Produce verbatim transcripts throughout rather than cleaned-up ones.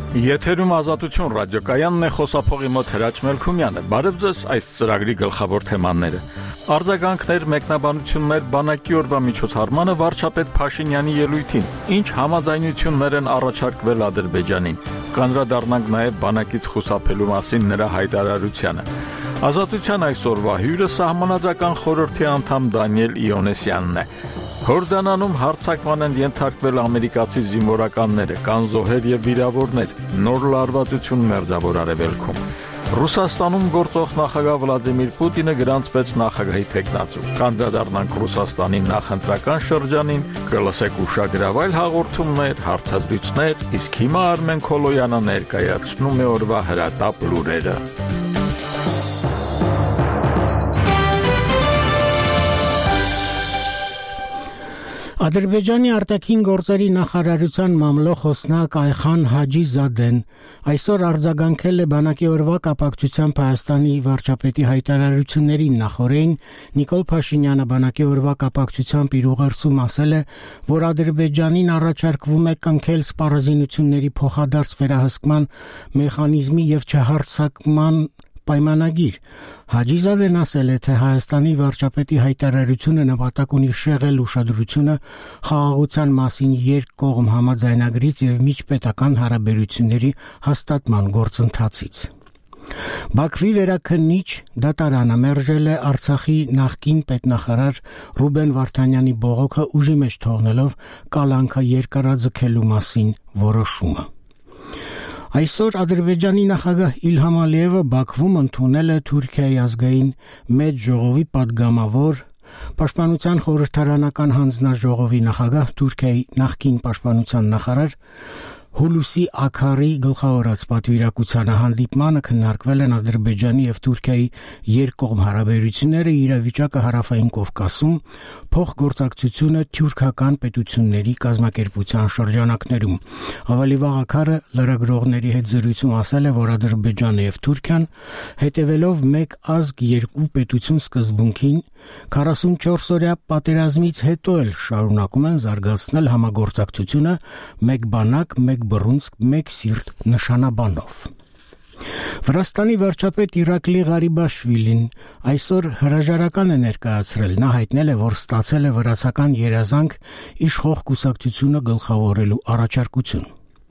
Եթերում Ազատություն ռադիոկայանն է, խոսափողի մոտ Հրաչ Մելքումյանը։ Բարև ձեզ, այս ծրագրի գլխավոր թեմաները։ Արձագանքներ, մեկնաբանություններ, բանակի օրվա միջոցառմանը վարչապետ Փաշինյանի ելույթին, ինչ համաձայնություններ են առաջարկվել Ադրբեջանին։ Կանդրադառնանք նաև բանակից խուսափելու մասին նրա հայտարարությանը։ Ազատության այսօրվա հյուրը Սահմանադրական խորհրդի անդամ Դանիել Իոնեսյանն է։ Հորդանանում հարձակման են ենթարկվել ամերիկացի զինվորականները, կան զոհեր եւ վիրավորներ, նոր լարվածություն Մերձավոր Արևելքում։ Ռուսաստանում գործող նախագահ Վլադիմիր Պուտինը գրանցվեց նախագահի թեկնածու։ Կանդրադառնանք Ռուսաստանի նախընտրական շրջանին, կլսեք ուշագրավ այլ հաղորդումներ, հարցազրույցներ, իսկ հիմա Արմեն Քոլոյանը ներկայացնում է օրվա հրատապ լուրերը։ Ադրբեջանի արտաքին գործերի նախարարության մամլոխոսնակ Այխան Հաջիզադեն այսօր արձագանքել է բանակի օրվա կապակցությամբ Հայաստանի վարչապետի հայտարարություններին։ Նախորդին Նիկոլ Փաշինյանը բանակի օրվա կապակցությամբ իր ուղերձում ասել է, որ Ադրբեջանին առաջարկվում է կնքել սպառազինությունների փոխադարձ վերահսկման մեխանիզմի եւ չհարձակման պայմանագիր։ Հաջիզադեն ասել է, թե Հայաստանի վարչապետի հայտարարությունը նպատակ ունի շեղել ուշադրությունը խաղաղության մասին երկկողմ համաձայնագրից եւ միջպետական հարաբերությունների հաստատման գործընթացից։ Բաքվի վերաքննիչ դատարանը մերժել է Արցախի նախկին պետնախարար Ռուբեն Վարդանյանի բողոքը ուժի մեջ թողնելով կալանքը երկարաձգելու մասին որոշումը։ Այսօր Ադրբեջանի նախագահ Իլհամ Ալիևը Բաքվում ընդունել է Թուրքիայի ազգային մեծ ժողովի падգամավոր, Պաշտպանության խորհրդարանական հանձնաժողովի նախագահ, Թուրքիայի նախկին պաշտպանության նախարար Հուլուսի Աքարի գլխավորած պատվիրակությանը հանդիպմանը քննարկվել են Ադրբեջանի եւ Թուրքիայի երկկողմ հարաբերությունները, իրավիճակը Հարավային Կովկասում, փոխգործակցությունը թյուրքական պետությունների կազմակերպության շրջանակներում։ Ավելի վաղ Աքարը լրագրողների հետ զրույցում ասել է, որ Ադրբեջանը եւ Թուրքիան հետևելով մեկ ազգ երկու պետություն սկզբունքին քառասունչորս-օրյա պատերազմից հետո էլ շարունակում են զարգացնել համագործակցությունը մեկ բանակ, մեկ բռունցք, մեկ սիրտ նշանաբանով։ Վրաստանի վարչապետ Իրակլի Ղարիբաշվիլին այսօր հրաժարական է ներկայացրել։ Նա հայտնել է, որ ստացել է վրացական երազանք իշխող կուսակցությունը գլխավորելու առաջարկություն։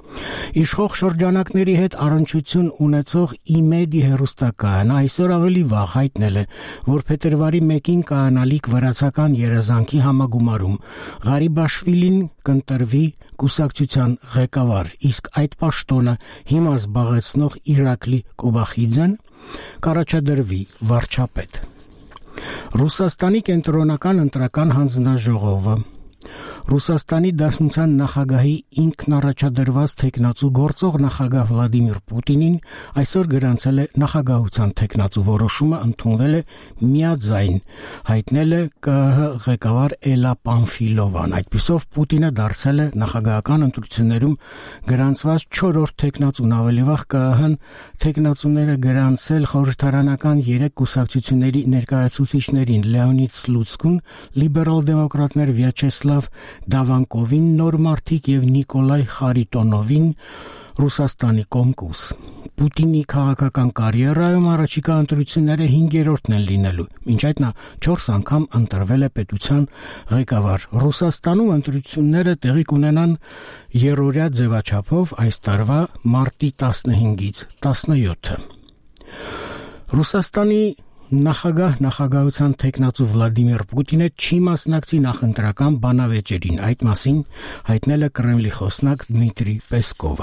Իշխող շրջանակների հետ առնչություն ունեցող ԻՄԵԴ-ի հեռուստակայանը այսօր ավելի վաղ հայտնել է, որ փետրվարի մեկին կայանալիք վրացական երազանքի համագումարում Ղարիբաշվիլին կընտրվի կուսակցության ղեկավար, իսկ այդ պաշտոնը հիմա զբաղեցնող Իրակլի Կոբախիձեն կառաջադրվի վարչապետ։ Ռուսաստանի կենտրոնական ընտրական հանձնաժողովը Ռուսաստանի Դաշնության նախագահի ինքնառաջադրված թեկնածու գործող նախագահ Վլադիմիր Պուտինին այսօր գրանցել է նախագահության թեկնածու որոշումը, ընդունվել է միաձայն, հայտնել է ԿԸՀ ղեկավար Էլա Պանֆիլովան։ Այդպիսով Պուտինը դարձել է նախագահական ընտրություններում գրանցված չորրորդ թեկնածուն։ Ավելի վաղ ԿԸՀ-ն թեկնածուները գրանցել խորհրդարանական երեք կուսակցությունների ներկայացուցիչներին՝ Լեոնիդ Սլուցկուն, լիբերալ դեմոկրատներ Վյաչեսլավ Դավանկովին, Նոր մարդիկ եւ Նիկոլայ Խարիտոնովին, Ռուսաստանի Կոմկուս։ Պուտինի քաղաքական կարիերայում առաջիկա ընտրությունները հինգերորդն են լինելու։ Մինչ այդ նա չորս անգամ ընտրվել է պետության ղեկավար։ Ռուսաստանում ընտրությունները տեղի կունենան երրորդյա ձևաչափով այս տարվա մարտի տասնհինգից տասնյոթը։ Ռուսաստանի նախագահ նախագահության թեկնածու Վլադիմիր Պուտինը չի մասնակցի նախընտրական բանավեճերին։ Այդ մասին հայտնել է Կրեմլի խոսնակ Դմիտրի Պեսկովը։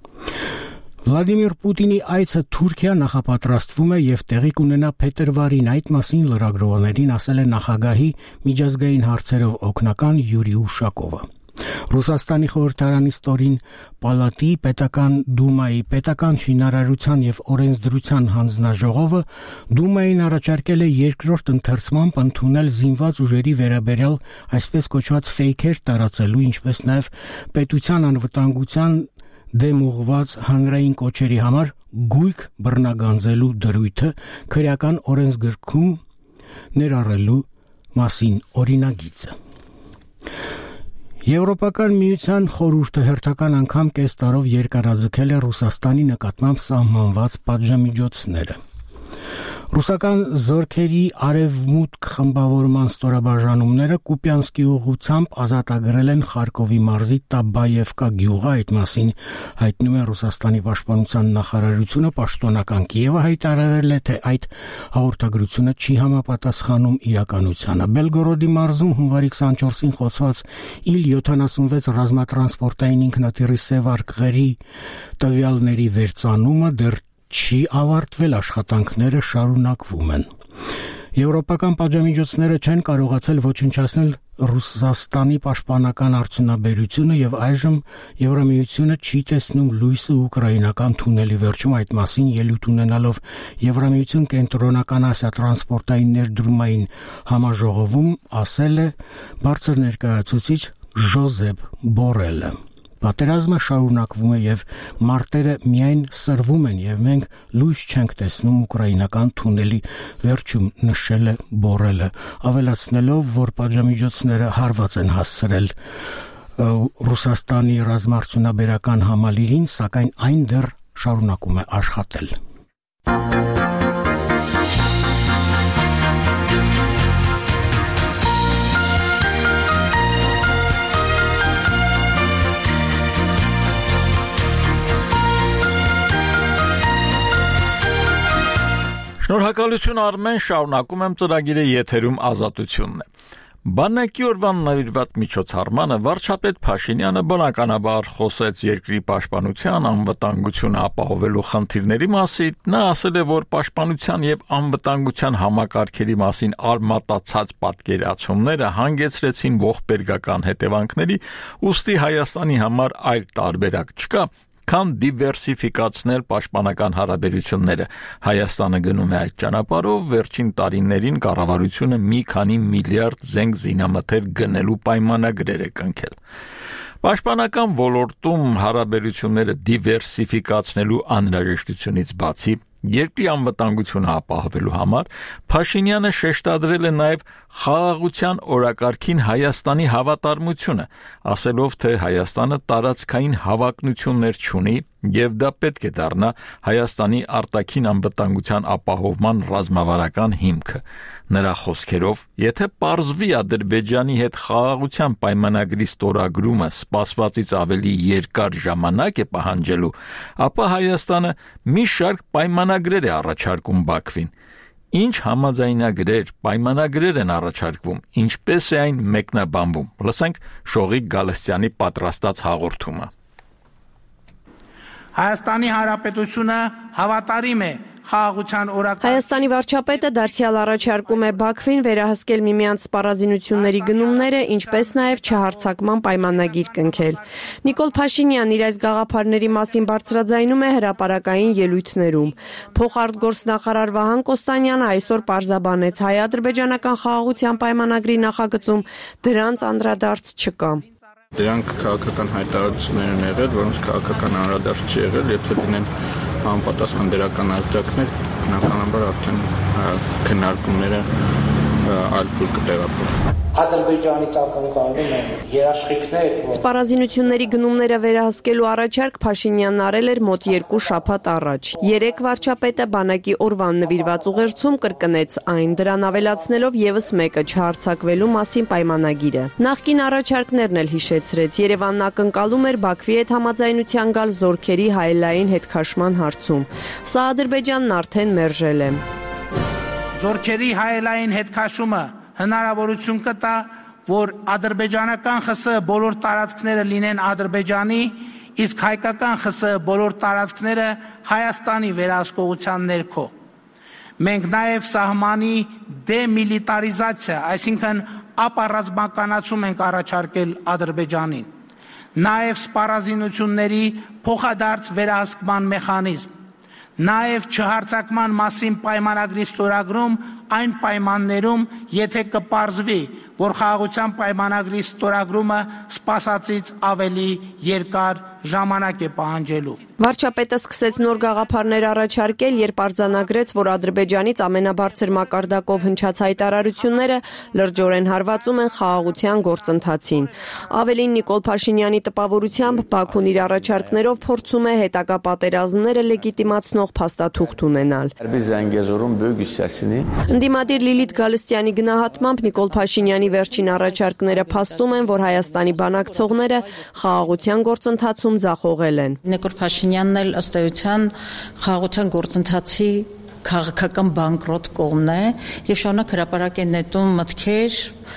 Վլադիմիր Պուտինի այցը Թուրքիա նախապատրաստվում է եւ տեղի կունենա փետրվարին։ Այդ մասին լրագրողներին ասել է նախագահի միջազգային հարցերով օգնական Յուրի Ուշակովը։ Ռուսաստանի խորհրդարանի ստորին պալատի պետական դումայի պետական շինարարության եւ օրենսդրության հանձնաժողովը դումային առաջարկել է երկրորդ ընթերցմամբ ընդունել զինված ուժերի վերաբերյալ այսպես կոչված ֆեյքեր տարածելու, ինչպես նաեւ պետության անվտանգության դեմ ուղղված հանրային կոչերի համար գույք բռնագանձելու դրույթը քրեական օրենսգրքում ներառելու մասին օրինագիծը։ Եվրոպական միության խորհուրդը հերթական անգամ կես տարով երկարաձգել է Ռուսաստանի նկատմամբ սահմանված պատժամիջոցները։ Ռուսական զորքերի արևմուտք խմբավորման ստորաբաժանումները Կուպյանսկի ուղղությամբ ազատագրել են Խարկովի մարզի Տաբայևկա գյուղը, այդ մասին հայտնում է Ռուսաստանի պաշտպանության նախարարությունը, պաշտոնական Կիևը հայտարարել է, թե այդ հաղորդագրությունը չի համապատասխանում իրականությանը։ Բելգորոդի մարզում հունվարի քսանչորսին խոցված իլ յոթանասունվեց ռազմատրանսպորտային ինքնաթիռի սևարկղերի տվյալների վերծանումը դեռ չի ավարտվել, աշխատանքները շարունակվում են։ Եվրոպական պատժամիջոցները չեն կարողացել ոչնչացնել Ռուսաստանի պաշտպանական արդյունաբերությունը եւ այժմ Եվրամիությունը չի տեսնում լույսը ուկրաինական թունելի վերջում, այդ մասին ելույթ ունենալով Եվրամիություն կենտրոնական Ասիա տրանսպորտային ներդրումային համաժողովում ասել է բարձր ներկայացուցիչ Ժոզեփ Բորելը։ Պատերազմը շարունակվում է եւ մարտերը միայն սրվում են եւ մենք լույս չենք տեսնում ուկրաինական թունելի վերջում, նշել է Բորելը, ավելացնելով, որ պատժամիջոցները հարված են հասցրել Ռուսաստանի ռազմաարդյունաբերական համալիրին, սակայն այն դեռ շարունակում է աշխատել։ Շնորհակալություն Արմեն, շարունակում եմ ծրագիրը եթերում ազատությունն է։ Բանակի օրվան նվիրված միջոցառմանը վարչապետ Փաշինյանը բնականաբար խոսեց երկրի պաշտպանության, անվտանգությունը ապահովելու խնդիրների մասին։ Նա ասել է, որ պաշտպանության եւ անվտանգության համակարգերի մասին արմատացած պատկերացումները հանգեցրեցին ողբերգական հետևանքների, ուստի Հայաստանի համար այլ տարբերակ չկա, քան դիվերսիֆիկացնել պաշտպանական հարաբերությունները։ Հայաստանը գնում է այդ ճանապարհով, վերջին տարիներին կառավարությունը մի քանի միլիարդ զենք զինամթեր գնելու պայմանագրեր է կնքել։ Պաշտպանական ոլորտում հարաբերությունները դիվերսիֆիկացնելու անհրաժեշտությունից բացի, երկրի անվտանգությունը ապահովելու համար Փաշինյանը շեշտադրել է նաև խաղաղության օրակարգին Հայաստանի հավատարմությունը, ասելով, թե Հայաստանը տարածքային հավակնություններ չունի եւ դա պետք է դառնա Հայաստանի արտաքին անվտանգության ապահովման ռազմավարական հիմքը։ Նրա խոսքերով, եթե պարզվի Ադրբեջանի հետ խաղաղության պայմանագրի ստորագրումը սպասվածից ավելի երկար ժամանակ է պահանջելու, ապա Հայաստանը մի շարք պայմանագրեր է առաջարկում Բաքվին։ Ինչ համաձայնագրեր, պայմանագրեր են առաջարկվում, ինչպես է այն մեկնաբանվում։ Լսենք Շողիկ Գալստյանի պատրաստած հաղորդումը։ Հայաստանի Հանրապետությունը հավատարիմ է խաղաղության օրակարգ։ Հայաստանի վարչապետը դարձյալ առաջարկում է Բաքվին վերահսկել միմյանց սպառազինությունների գնումները, ինչպես նաև չհարձակման պայմանագիր կնքել։ Նիկոլ Փաշինյանն իր այս գաղափարների մասին բարձրաձայնում է հրապարակային ելույթներում։ Փոխարտգործնախարար Վահան Կոստանյանը այսօր պարզաբանեց, հայ-ադրբեջանական խաղաղության պայմանագրի նախագծում դրանց անդրադարձ չկա։ Դրանք քաղաքական հայտարարություններ են եղել, որոնց քաղաքական անդրադարձ չի եղել, եթե լինեն համապատասխան դրական ազդակներ, բնականաբար արդեն քննարկումները այլ փուլ կտեղափոխվեն։ Ադրբեջանից ակնկալում են երաշխիքներ։ Սպառազինությունների գնումները վերահսկելու առաջարկ Փաշինյանն արել էր մոտ երկու շաբաթ առաջ։ Երեք վարչապետը բանակի օրվան նվիրված ուղերձում կրկնեց այն, դրան ավելացնելով եւս մեկը չհարձակվելու մասին պայմանագիրը։ Նախկին առաջարկներն էլ հիշեցրեց, Երևանն ակնկալում էր Բաքվի հետ համաձայնության գալ զորքերի հայելային հետքաշման հարցում։ Սա Ադրբեջանն արդեն մերժել է։ Զորքերի հայելային հետքաշումը հնարավորություն կտա, որ ադրբեջանական ԽՍՀ բոլոր տարածքները լինեն Ադրբեջանի, իսկ հայկական ԽՍՀ բոլոր տարածքները Հայաստանի վերահսկողության ներքո։ Մենք նաև սահմանի դեմիլիտարիզացիա, այսինքն ապառազմականացում ենք առաջարկել Ադրբեջանին։ Նաև սպառազինությունների փոխադարձ վերահսկման մեխանիզմ։ Նաև չհարձակման մասին պայմանագրի ստորագրում այն պայմաններում, եթե կպարզվի, որ խաղաղության պայմանագրի ստորագրումը սպասածից ավելի երկար ժամանակ է պահանջելու։ Վարչապետը սկսեց նոր գաղափարներ առաջարկել, երբ արձանագրեց, որ Ադրբեջանից ամենաբարձր մակարդակով հնչած հայտարարությունները լրջորեն հարվածում են խաղաղության գործընթացին։ Ավելին, Նիկոլ Փաշինյանի տպավորությամբ Բաքուն իր առաջարկներով փորձում է հետագա պատերազմները լեգիտիմացնող փաստաթուղթ ունենալ։ Ընդդիմադիր Լիլիթ Գալստյանի գնահատմամբ Նիկոլ Փաշինյանի վերջին առաջարկները փաստում են, որ Հայաստանի բանակցողները խաղաղության գործընթացում ձախողել են։ Նիկոլ Փաշինյանն էլ ըստ էության խաղաղության գործընթացի քաղաքական բանկրոտ կողմն է եւ շարունակ հրապարակ է նետում մտքեր,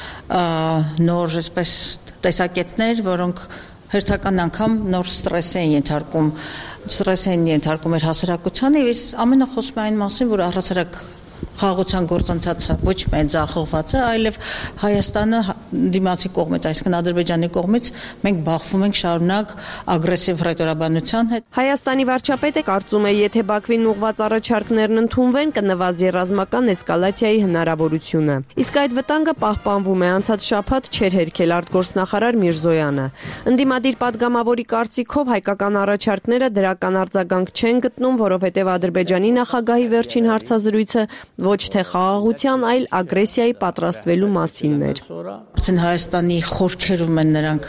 նոր այսպես տեսակետներ, որոնք հերթական անգամ նոր ստրես են ենթարկում, ստրես են ենթարկում էր հասարակությանը եւ ամենը խոսում է այն մասին, որ առհասարակ խաղաղության գործընթացը ոչ միայն ձախողված է, այլև Հայաստանը դիմացի կողմից, այսինքն Ադրբեջանի կողմից մենք բախվում ենք շարունակ ագրեսիվ հռետորաբանության հետ։ Հայաստանի վարչապետը կարծում է, եթե Բաքվին ուղղված առաջարկներն ընդունվեն, կնվազի ռազմական էսկալացիայի հնարավորությունը։ Իսկ այդ վտանգը պահպանվում է, անցած շաբաթ չէր հերքել արտգործնախարար Միրզոյանը։ Ընդդիմադիր падգամավորի կարծիքով հայկական առաջարկները դրական արձագանք չեն գտնում, որովհետև Ադրբեջանի նախագահի վերջին հարցազրույցը ոչ թե խաղաղության, այլ ագրեսիայի պատրաստվելու մասինն էր։ Արդեն Հայաստանի խորքերում են նրանք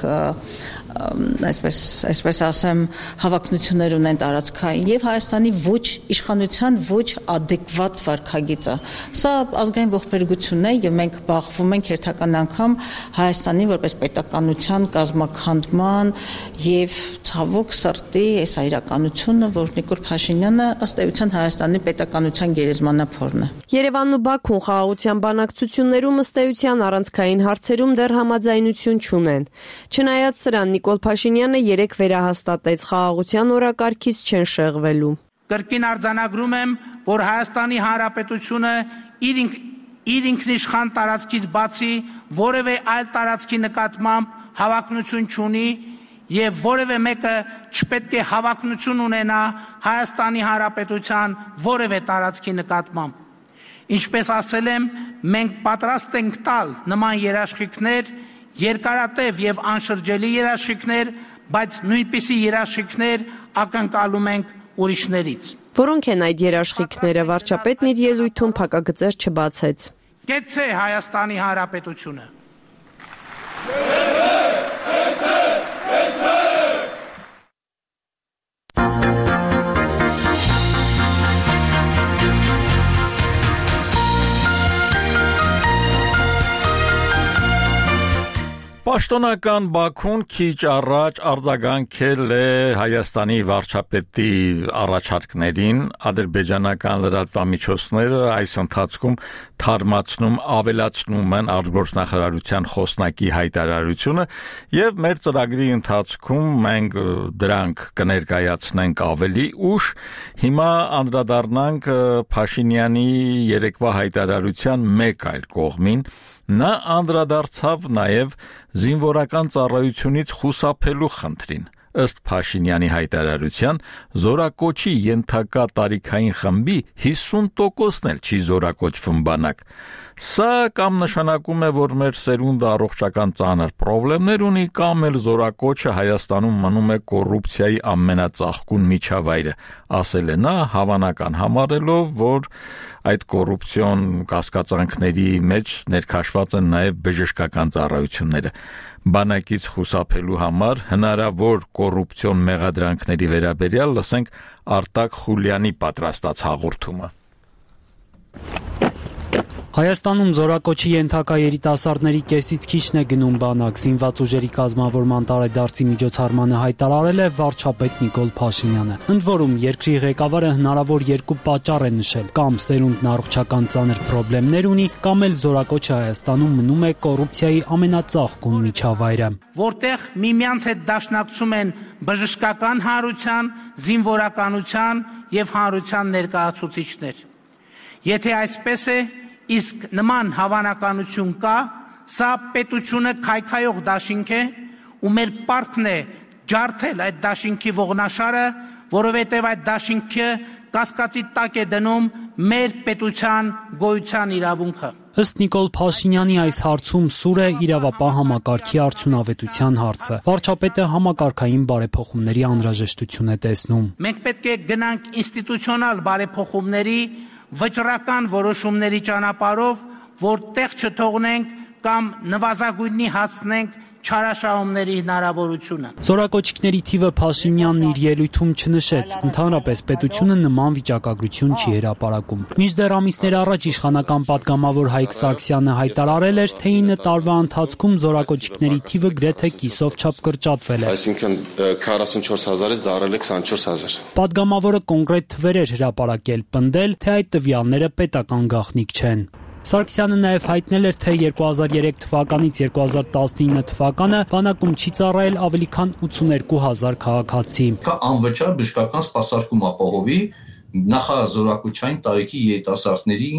այսպես այսպես ասեմ հավակնություններ ունեն տարածքային եւ Հայաստանի ոչ իշխանության ոչ adekvat վարքագիծը։ Սա ազգային ողբերգություն է եւ մենք բախվում ենք հերթական անգամ Հայաստանի որպես պետականության կազմաքանդման եւ ցավոք սրտի այս իրականությունը, որ Նիկոլ Փաշինյանը ըստ էության Հայաստանի պետականության գերեզմանափորն է։ Երևանն ու Բաքուն խաղաղության բանակցություններում ըստ էության առանցքային հարցերում դեռ համաձայնություն չունեն։ Չնայած սրան Նիկոլ Փաշինյանը երեկ վերահաստատեց խաղաղության օրակարգից չեն շեղվելու։ Կրկին արձանագրում եմ, որ Հայաստանի Հանրապետությունը իր իր ինքնիշխան տարածքից բացի որևէ այլ տարածքի նկատմամբ հավակնություն չունի եւ որևէ մեկը չպետք է հավակնություն ունենա Հայաստանի Հանրապետության որևէ տարածքի նկատմամբ։ Ինչպես ասել եմ, մենք պատրաստ ենք տալ նման երաշխիքներ, երկարատև եւ անշրջելի երաշխիքներ, բայց նույնպիսի երաշխիքներ ակնկալում ենք ուրիշներից։ Որոնք են այդ երաշխիքները, վարչապետն իր ելույթում փակագծեր չբացեց։ Կեցցե Հայաստանի Հանրապետությունը։ Պաշտոնական Բաքուն քիչ առաջ արձագանքել է Հայաստանի վարչապետի առաջարկներին, ադրբեջանական լրատվամիջոցները այս ընթացքում թարմացնում ավելացնում են արտգործնախարարության խոսնակի հայտարարությունը եւ մեր ծրագրի ընթացքում մենք դրանք կներկայացնենք ավելի ուշ, հիմա անդրադառնանք Փաշինյանի երեկվա հայտարարության մեկ այլ կողմին։ Նա անդրադարձավ նաև զինվորական ծառայությունից խուսափելու խնդրին։ Ըստ Փաշինյանի հայտարարության, զորակոչի ենթակա տարիքային խմբի հիսուն տոկոսն էլ չի զորակոչվում բանակ։ Սա կամ նշանակում է, որ մեր սերունդը առողջական ծանր խնդիրներ ունի, կամ էլ զորակոչը Հայաստանում մնում է կոռուպցիայի ամենածաղկուն միջավայրը, ասել է նա, հավանական համարելով, որ այդ կոռուպցիոն կասկածանքների մեջ ներքաշված են նաև բժշկական ծառայությունները։ Բանակից խուսափելու համար հնարավոր կոռուպցիոն մեղադրանքների վերաբերյալ լսենք Արտակ Խուլյանի պատրաստած հաղորդումը։ Հայաստանում զորակոչի ենթակա երիտասարդների կեսից քիչն է գնում բանակ, զինված ուժերի կազմավորման տարեդարձի միջոցառմանը հայտարարել է վարչապետ Նիկոլ Փաշինյանը։ Ընդ որում, երկրի ղեկավարը հնարավոր երկու պատճառ է նշել՝ կամ սերունդն առողջական ծանր խնդիրներ ունի, կամ էլ զորակոչը Հայաստանում մնում է կոռուպցիայի ամենածաղկուն միջավայրը։ Որտեղ միմյանց հետ դաշնակցում են բժշկական հանրության, զինվորականության եւ հանրության ներկայացուցիչներ։ Եթե այսպես է, իսկ նման հավանականություն կա, սա պետությունը քայքայող դաշինք է, ու մեր պարտքն է ջարդել այդ դաշինքի ողնաշարը, որովհետև այդ դաշինքը կասկածի տակ է դնում մեր պետության գոյության իրավունքը։ Ըստ Նիկոլ Փաշինյանի այս հարցում սուր է իրավապահ համակարգի արդյունավետության հարցը։ Վարչապետը համակարգային բարեփոխումների անհրաժեշտություն է տեսնում։ Մենք պետք է գնանք ինստիտուցիոնալ բարեփոխումների, վճռական որոշումների ճանապարհով, որ տեղ չթողնենք կամ նվազագույնի հասնենք չարաշահումների հնարավորությունը։ Զորակոչիկների թիվը Փաշինյանն իր ելույթում չնշեց, ընդհանրապես պետությունը նման վիճակագրություն չի հրապարակում։ Մինչդեռ ամիսներ առաջ իշխանական падգամավոր Հայկ Սարգսյանը հայտարարել էր, թե ինը տարվա ընթացքում զորակոչիկների թիվը գրեթե կիսով չափ կրճատվել է։ Այսինքն քառասունչորս հազարից դարել է քսանչորս հազար։ Падգամավորը կոնկրետ թվեր էր հրապարակել, պնդել, թե այդ տվյալները պետական գաղտնիք չեն։ Սարգսյանը նաև հայտնել էր, թե երկու հազար երեք թվականից երկու հազար տասնինը թվականը բանակում չի ծառայել ավելի քան ութսուներկու հազար քաղաքացի։ Կա անվճար բժշկական սպասարկում ապահովի նախազորակոչային տարիքի երիտասարդների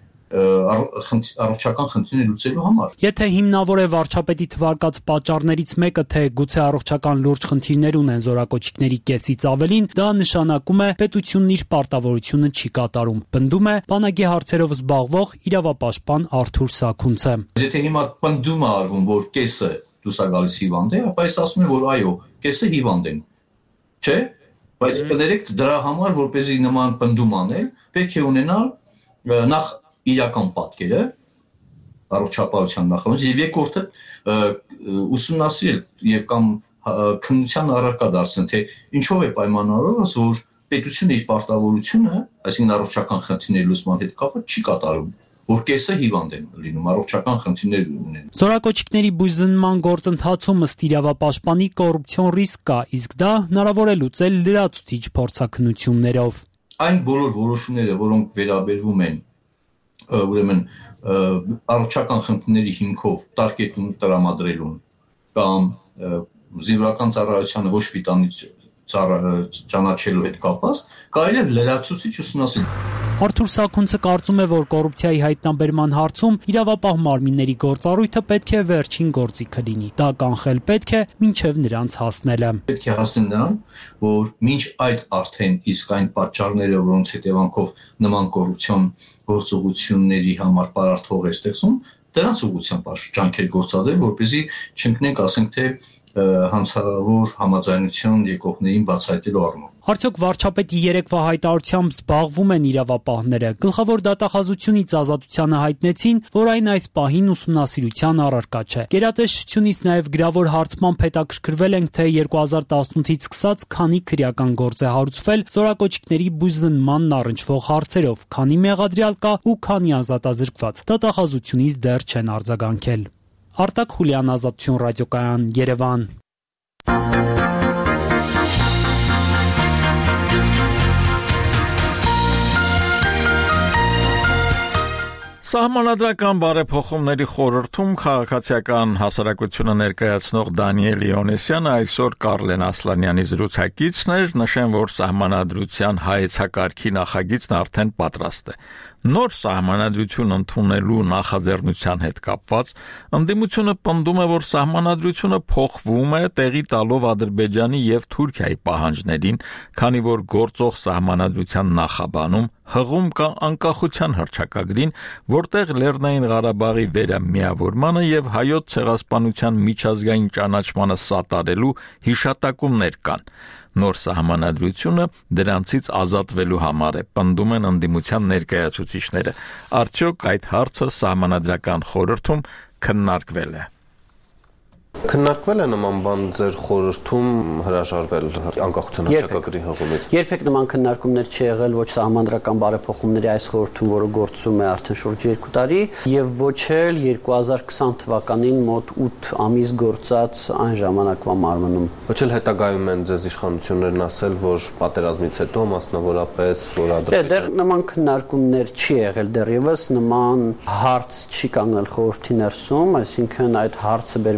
առողջական խնդիրները լուծելու համար։ Եթե հիմնավոր է վարչապետի թվարկած պատճառներից մեկը, թե գուցե առողջական լուրջ խնդիրներ ունեն զորակոչիկների կեսից ավելին, դա նշանակում է պետությունն իր պարտավորությունը չի կատարում, պնդում է բանակի հարցերով զբաղվող իրավապաշտպան Արթուր Սաքունցը։ Եթե հիմա պնդում է արվում, որ կեսը դուրս է գալիս հիվանդ է, ապա ես ասում եմ, որ այո, կեսը հիվանդ են։ Չէ՞։ Բայց կներեք դրա համար, որպեսզի նման պնդում անել, պետք է ունենալ նախ իրական պատկերը առողջապահության նախարարությունից եւ երկրորդը ուսումնասիրել եւ կամ քննության առարկա դարձնել, թե ինչով է պայմանավորված, որ պետությունը իր պարտավորությունը, այսինքն առողջական խնդիրների լուծման հետ կապված չի կատարում, որ կեսը հիվանդ են լինում, առողջական խնդիրներ ունեն։ Զորակոչիկների բուժզնման գործընթացում ըստ իրավապաշտպանի կոռուպցիոն ռիսկ կա, իսկ դա հնարավոր է լուծել լրացուցիչ փորձաքննություններով։ Այն բոլոր որոշումները, որոնք վերաբերվում են ուրեմն առողջական խնդիրների հիմքով տարկետում տրամադրելուն կամ զինվորական ծառայությանը ոչ պիտանի ճանաչելու հետ կապված, կարելի է լրացուցիչ ուսումնասիրել։ Արթուր Սաքունցը կարծում է, որ կոռուպցիայի հայտնաբերման հարցում իրավապահ մարմինների գործառույթը պետք է վերջին գործիքը լինի։ Դա կանխել պետք է մինչև նրանց հասնելը։ Պետք է հասնել նրան, որ մինչ այդ արդեն իսկ այն պատճառները, որոնց հետևանքով նման կոռուպցիոն գործողությունների համար պարարտվող է ստեղծում, դրանց ուղղությամբ ջանքեր գործադրել, որպեսզի չընկնենք, ասենք թե հանցավոր համաձայնություն եկողներին բացահայտելու առումով։ Արդյոք վարչապետի երեկվա հայտարարությամբ զբաղվում են իրավապահները։ Գլխավոր դատախազությունից ազատությանը հայտնեցին, որ այն այս պահին ուսումնասիրության առարկա չէ։ Գերատեսչությունից նաև գրավոր հարցմամբ հետաքրքրվել ենք, թե երկու հազար տասնութից սկսած քանի քրեական գործ է հարուցվել զորակոչիկների բուժզնմանն առնչվող հարցերով, քանի մեղադրյալ կա ու քանի ազատազրկված։ Դատախազությունից դեռ չեն արձագանքել։ Արտակ Խուլյան, Ազատություն ռադիոկայան, Երևան։ Սահմանադրական բարեփոխումների խորհրդում քաղաքացիական հասարակությունը ներկայացնող Դանիել Իոնեսյանը այսօր Կարլեն Ասլանյանի զրուցակիցն էր, նշեն, որ սահմանադրության հայեցակարգի նախագիծն արդեն պատրաստ է։ Նոր սահմանադրություն ընդունելու նախաձեռնության հետ կապված ընդդիմությունը պնդում է, որ սահմանադրությունը փոխվում է տեղի տալով Ադրբեջանի եւ Թուրքիայի պահանջներին, քանի որ գործող սահմանադրության նախաբանում հղում կա անկախության հռչակագրին, որտեղ Լեռնային Ղարաբաղի վերամիավորմանը եւ հայոց ցեղասպանության միջազգային ճանաչմանը սատարելու հիշատակումներ կան։ Նոր սահմանադրությունը դրանցից ազատվելու համար է, պնդում են ընդդիմության ներկայացուցիչները։ Արդյոք այդ հարցը սահմանադրական խորհրդում քննարկվել է։ Քննարկվել է նման բան ձեր խորհրդում հրաժարվել անկախության հռչակագրի հղումից։ Երբեք նման քննարկումներ չի եղել ոչ սահմանադրական բարեփոխումների այս խորհրդում, որը գործում է արդեն շուրջ երկու տարի, եւ ոչ էլ երկու հազար քսան թվականին մոտ ութ ամիս գործած այն ժամանակվա մարմնում։ Ոչ էլ հետագայում են ձեզ իշխանություններն ասել, որ պատերազմից հետո մասնավորապես որ Ադրբեջանը։ Դեռ նման քննարկումներ չի եղել դեռևս, նման հարց չի կանգնել խորհրդի ներսում, այսինքն այդ հարցը բերվել է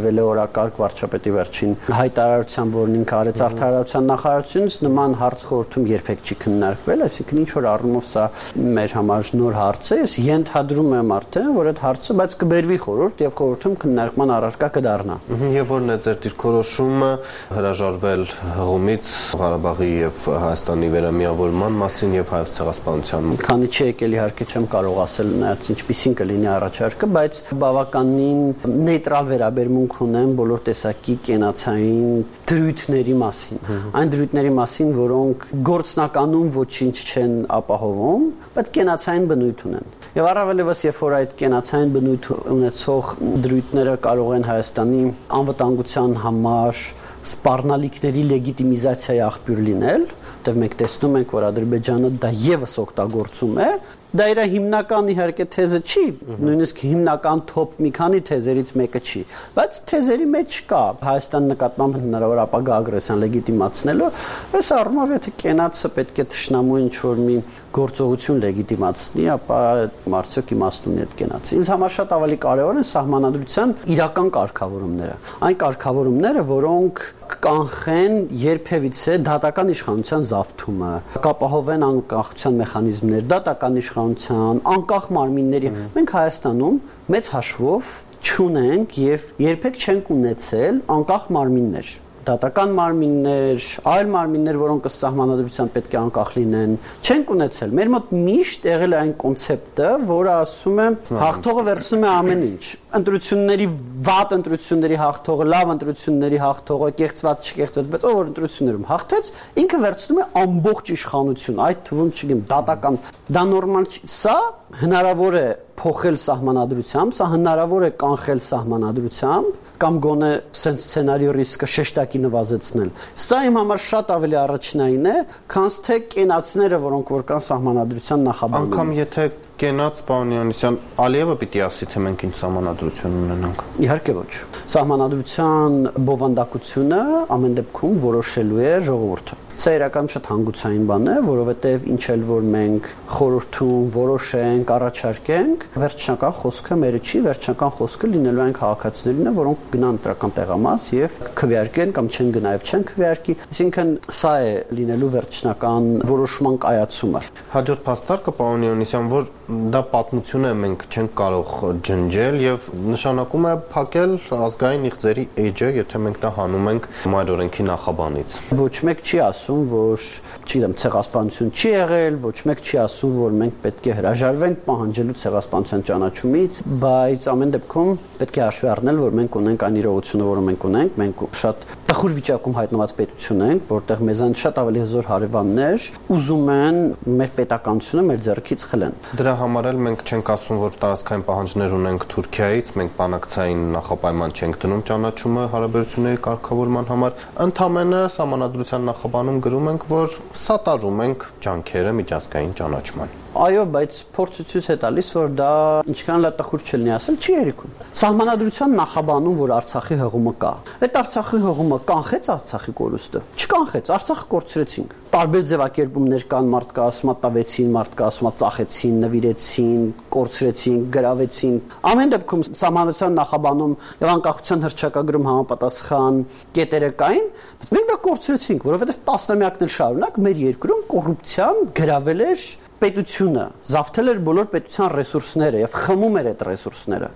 օրակարգ վարչապետի վերջին հայտարարության, որն ինքը արեց արդարացան նախարարությունից, նման հարց խորհրդում երբեք չի քննարկվել, այսինքն ինչ որ առումով սա մեր համար նոր հարց է, ես ենթադրում եմ արդեն, որ այդ հարցը բայց կբերվի խորհուրդ եւ խորհրդում քննարկման առարկա կդառնա։ Եվ որն է ձեր դիրքորոշումը հրաժարվել հղումից Ղարաբաղի եւ Հայաստանի վերամիավորման մասին եւ հայոց ցեղասպանության։ Քանի չի եկել իհարկե չեմ կարող ասել նայած ինչպիսին կլինի առաջարկը, բայց բավականին նեյտրալ վերաբերմունք ունեմ բոլոր տեսակի կենացային դրույթների մասին։ Այն դրույթների մասին, որոնք գործնականում ոչինչ չեն ապահովում, բայց կենացային բնույթ ունեն։ Եվ առավելևս երբ որ այդ կենացային բնույթ ունեցող դրույթները կարող են Հայաստանի անվտանգության համար սպառնալիքների լեգիտիմիզացիայի աղբյուր լինել, որտեղ մենք տեսնում ենք, որ Ադրբեջանը դա եւս օգտագործում է, դա իր հիմնական իհարկե թեզը չի, նույնիսկ հիմնական top մի քանի թեզերից մեկը չի, բայց թեզերի մեջ կա Հայաստան նկատմամբ հնարավոր ապագա ագրեսիան լեգիտիմացնելու, այս առումով եթե կենացը պետք է թշնամու ինչ-որ մի գործողություն լեգիտիմացնի, ապա մարդիկ իմաստ ունի այդ կենացը։ Ինձ համար շատ ավելի կարևոր են սահմանադրության իրական կարգավորումները, այն կարգավորումները, որոնք կանխեն երբևիցե դատական իշխանության զավթումը, կապահովեն անկախության մեխանիզմներ, դատական իշխանության, անկախ մարմինների։ Մենք Հայաստանում մեծ հաշվով չունենք եւ երբեք չենք ունեցել անկախ մարմիններ, դատական մարմիններ, այլ մարմիններ, որոնք ըստ սահմանադրության պետք է անկախ լինեն, չենք ունեցել։ Մեր մոտ միշտ եղել է այն կոնցեպտը, որը ասում է հաղթողը վերցնում է ամեն ինչ։ Ընտրությունների վատ ընտրությունների հաղթողը, լավ ընտրությունների հաղթողը, կեղծված չկեղծված, բայց ով որ ընտրություններում հաղթեց, ինքը վերցնում է ամբողջ իշխանություն, այդ թվում չգիտեմ, դատական, դա նորմալ չի։ Սա հնարավոր է փոխել սահմանադրությամբ, սա հնարավոր է կանխել սահմանադրությամբ կամ գոնե սենց սցենարի ռիսկը շեշտակի նվազեցնել։ Սա իմ համար շատ ավելի առաջնային է, քան թե կենացները, որոնք որ կան սահմանադրության նախաբանում։ Անկամ եթե կենաց պարոն Յովհաննիսյան, Ալիևը պիտի ասի, թե մենք ինչ սահմանադրություն ունենանք։ Իհարկե ոչ։ Սահմանադրության բովանդակությունը ամեն դեպքում որոշելու է ժողովուրդը։ Սա իրական շատ հանգուցային բան է, որովհետև ինչ էլ որ մենք խորհրդում որոշենք, առաջարկենք, վերջնական խոսքը մերը չի, վերջնական խոսքը լինելու այն քաղաքացիներինը, որոնք գնան ընտրական տեղամաս եւ քվեարկեն կամ չեն գնա եւ չեն քվեարկի, այսինքն սա է լինելու վերջնական որոշման կայացումը։ Հաջորդ փաստարկը պարոն Յովհաննիսյան, որ դա պատմություն է, մենք չենք կարող ջնջել եւ նշանակում է փակել ազգային իղձերի էջը, եթե մենք դա հանում ենք մայր օրենքի նախաբանից։ Ոչ մեկ չի ասում, որ չգիտեմ, ցեղասպանություն չի եղել, ոչ մեկ չի ասում, որ մենք պետք է հրաժարվենք պահանջելու ցեղասպանության ճանաչումից, բայց ամեն դեպքում պետք է հաշվի առնել, որ մենք ունենք այն իրողությունը, որը մենք ունենք, մենք շատ տխուր վիճակում հայտնված պետություն ենք, որտեղ մեզանից շատ ավելի հզոր հարևաններ ուզում են մեր պետականությունը մեր ձեռքից խլեն։ Դրա համար էլ մենք չենք ասում, որ տարածքային պահանջներ ունենք Թուրքիայից, մենք բանակցային նախապայման չենք դնում ճանաչումը հարաբերությունների կարգավորման համար, ընդամենը սահմանադրության նախաբանում գրում ենք, որ սատարում ենք ջանքերը միջազգային ճանաչման։ Այո, բայց փորձը ցույց է տալիս, որ դա ինչքան լա տխուր չլինի ասել, չի երիկում։ Սահմանադրության նախաբանում, որ Արցախի հղումը կա, այդ Արցախի հղումը կանխեց Արցախի կորուստը։ Չկանխեց, Արցախը կորցրեցինք։ Տարբեր ձևակերպումներ կան, մարդկա ասում է տավեցին, մարդկա ասում է ծախեցին, նվիրեցին, կորցրեցին, գրավեցին։ Ամեն դեպքում սահմանադրության նախաբանում եւ անկախության հռչակագրում համապատասխան կետերը կային, բայց մենք դա կորցրեցինք, որովհետեւ տասնամյակներ շարունակ մեր երկրում կոռուպցիան գրավել էր պետությունը, զավթել էր բոլոր պետության ռեսուրսները եւ խմում էր այդ ռեսուրսները։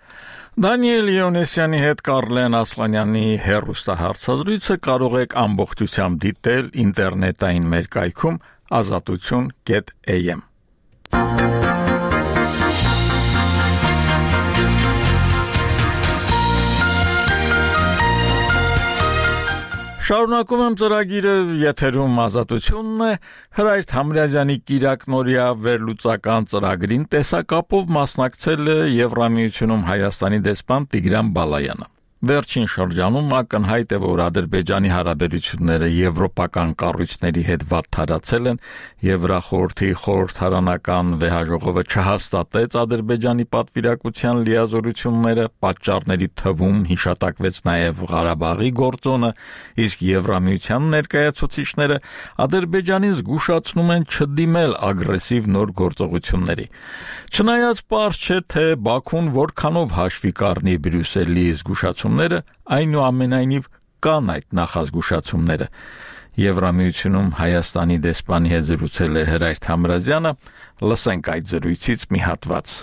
Դանիել Յովհաննիսյանի հետ Կարլեն Ասլանյանի հեռուստահարցազրույցը կարող եք ամբողջությամբ դիտել ինտերնետային մեր կայքում ազատություն կետ էյ էմ։ Շարունակում եմ ծրագիրը, եթերում ազատությունն է, Հրայր Թամրազյանի կիրակնօրյա վերլուծական ծրագրին տեսակապով մասնակցել է Եվրամիությունում Հայաստանի դեսպան Տիգրան Բալայանը։ Վերջին շրջանում ակնհայտ է, որ Ադրբեջանի հարաբերությունները եվրոպական կառույցների հետ վատթարացել են, Եվրախորհրդի խորհրդարանական վեհաժողովը չհաստատեց Ադրբեջանի պատվիրակության լիազորությունները, պատճառների թվում հիշատակվեց նաև Ղարաբաղի գործոնը, իսկ Եվրամիության ներկայացուցիչները Ադրբեջանին զգուշացնում են չդիմել ագրեսիվ նոր գործողությունների։ Չնայած պարզ չէ, թե Բաքուն որքանով հաշվի կառնի Բրյուսելի զգուշացում զգուշացումները, այնուամենայնիվ կան այդ նախազգուշացումները։ Եվրամիությունում Հայաստանի դեսպանի հետ զրուցել է Հրայր Թամրազյանը, լսենք այդ զրույցից մի հատված։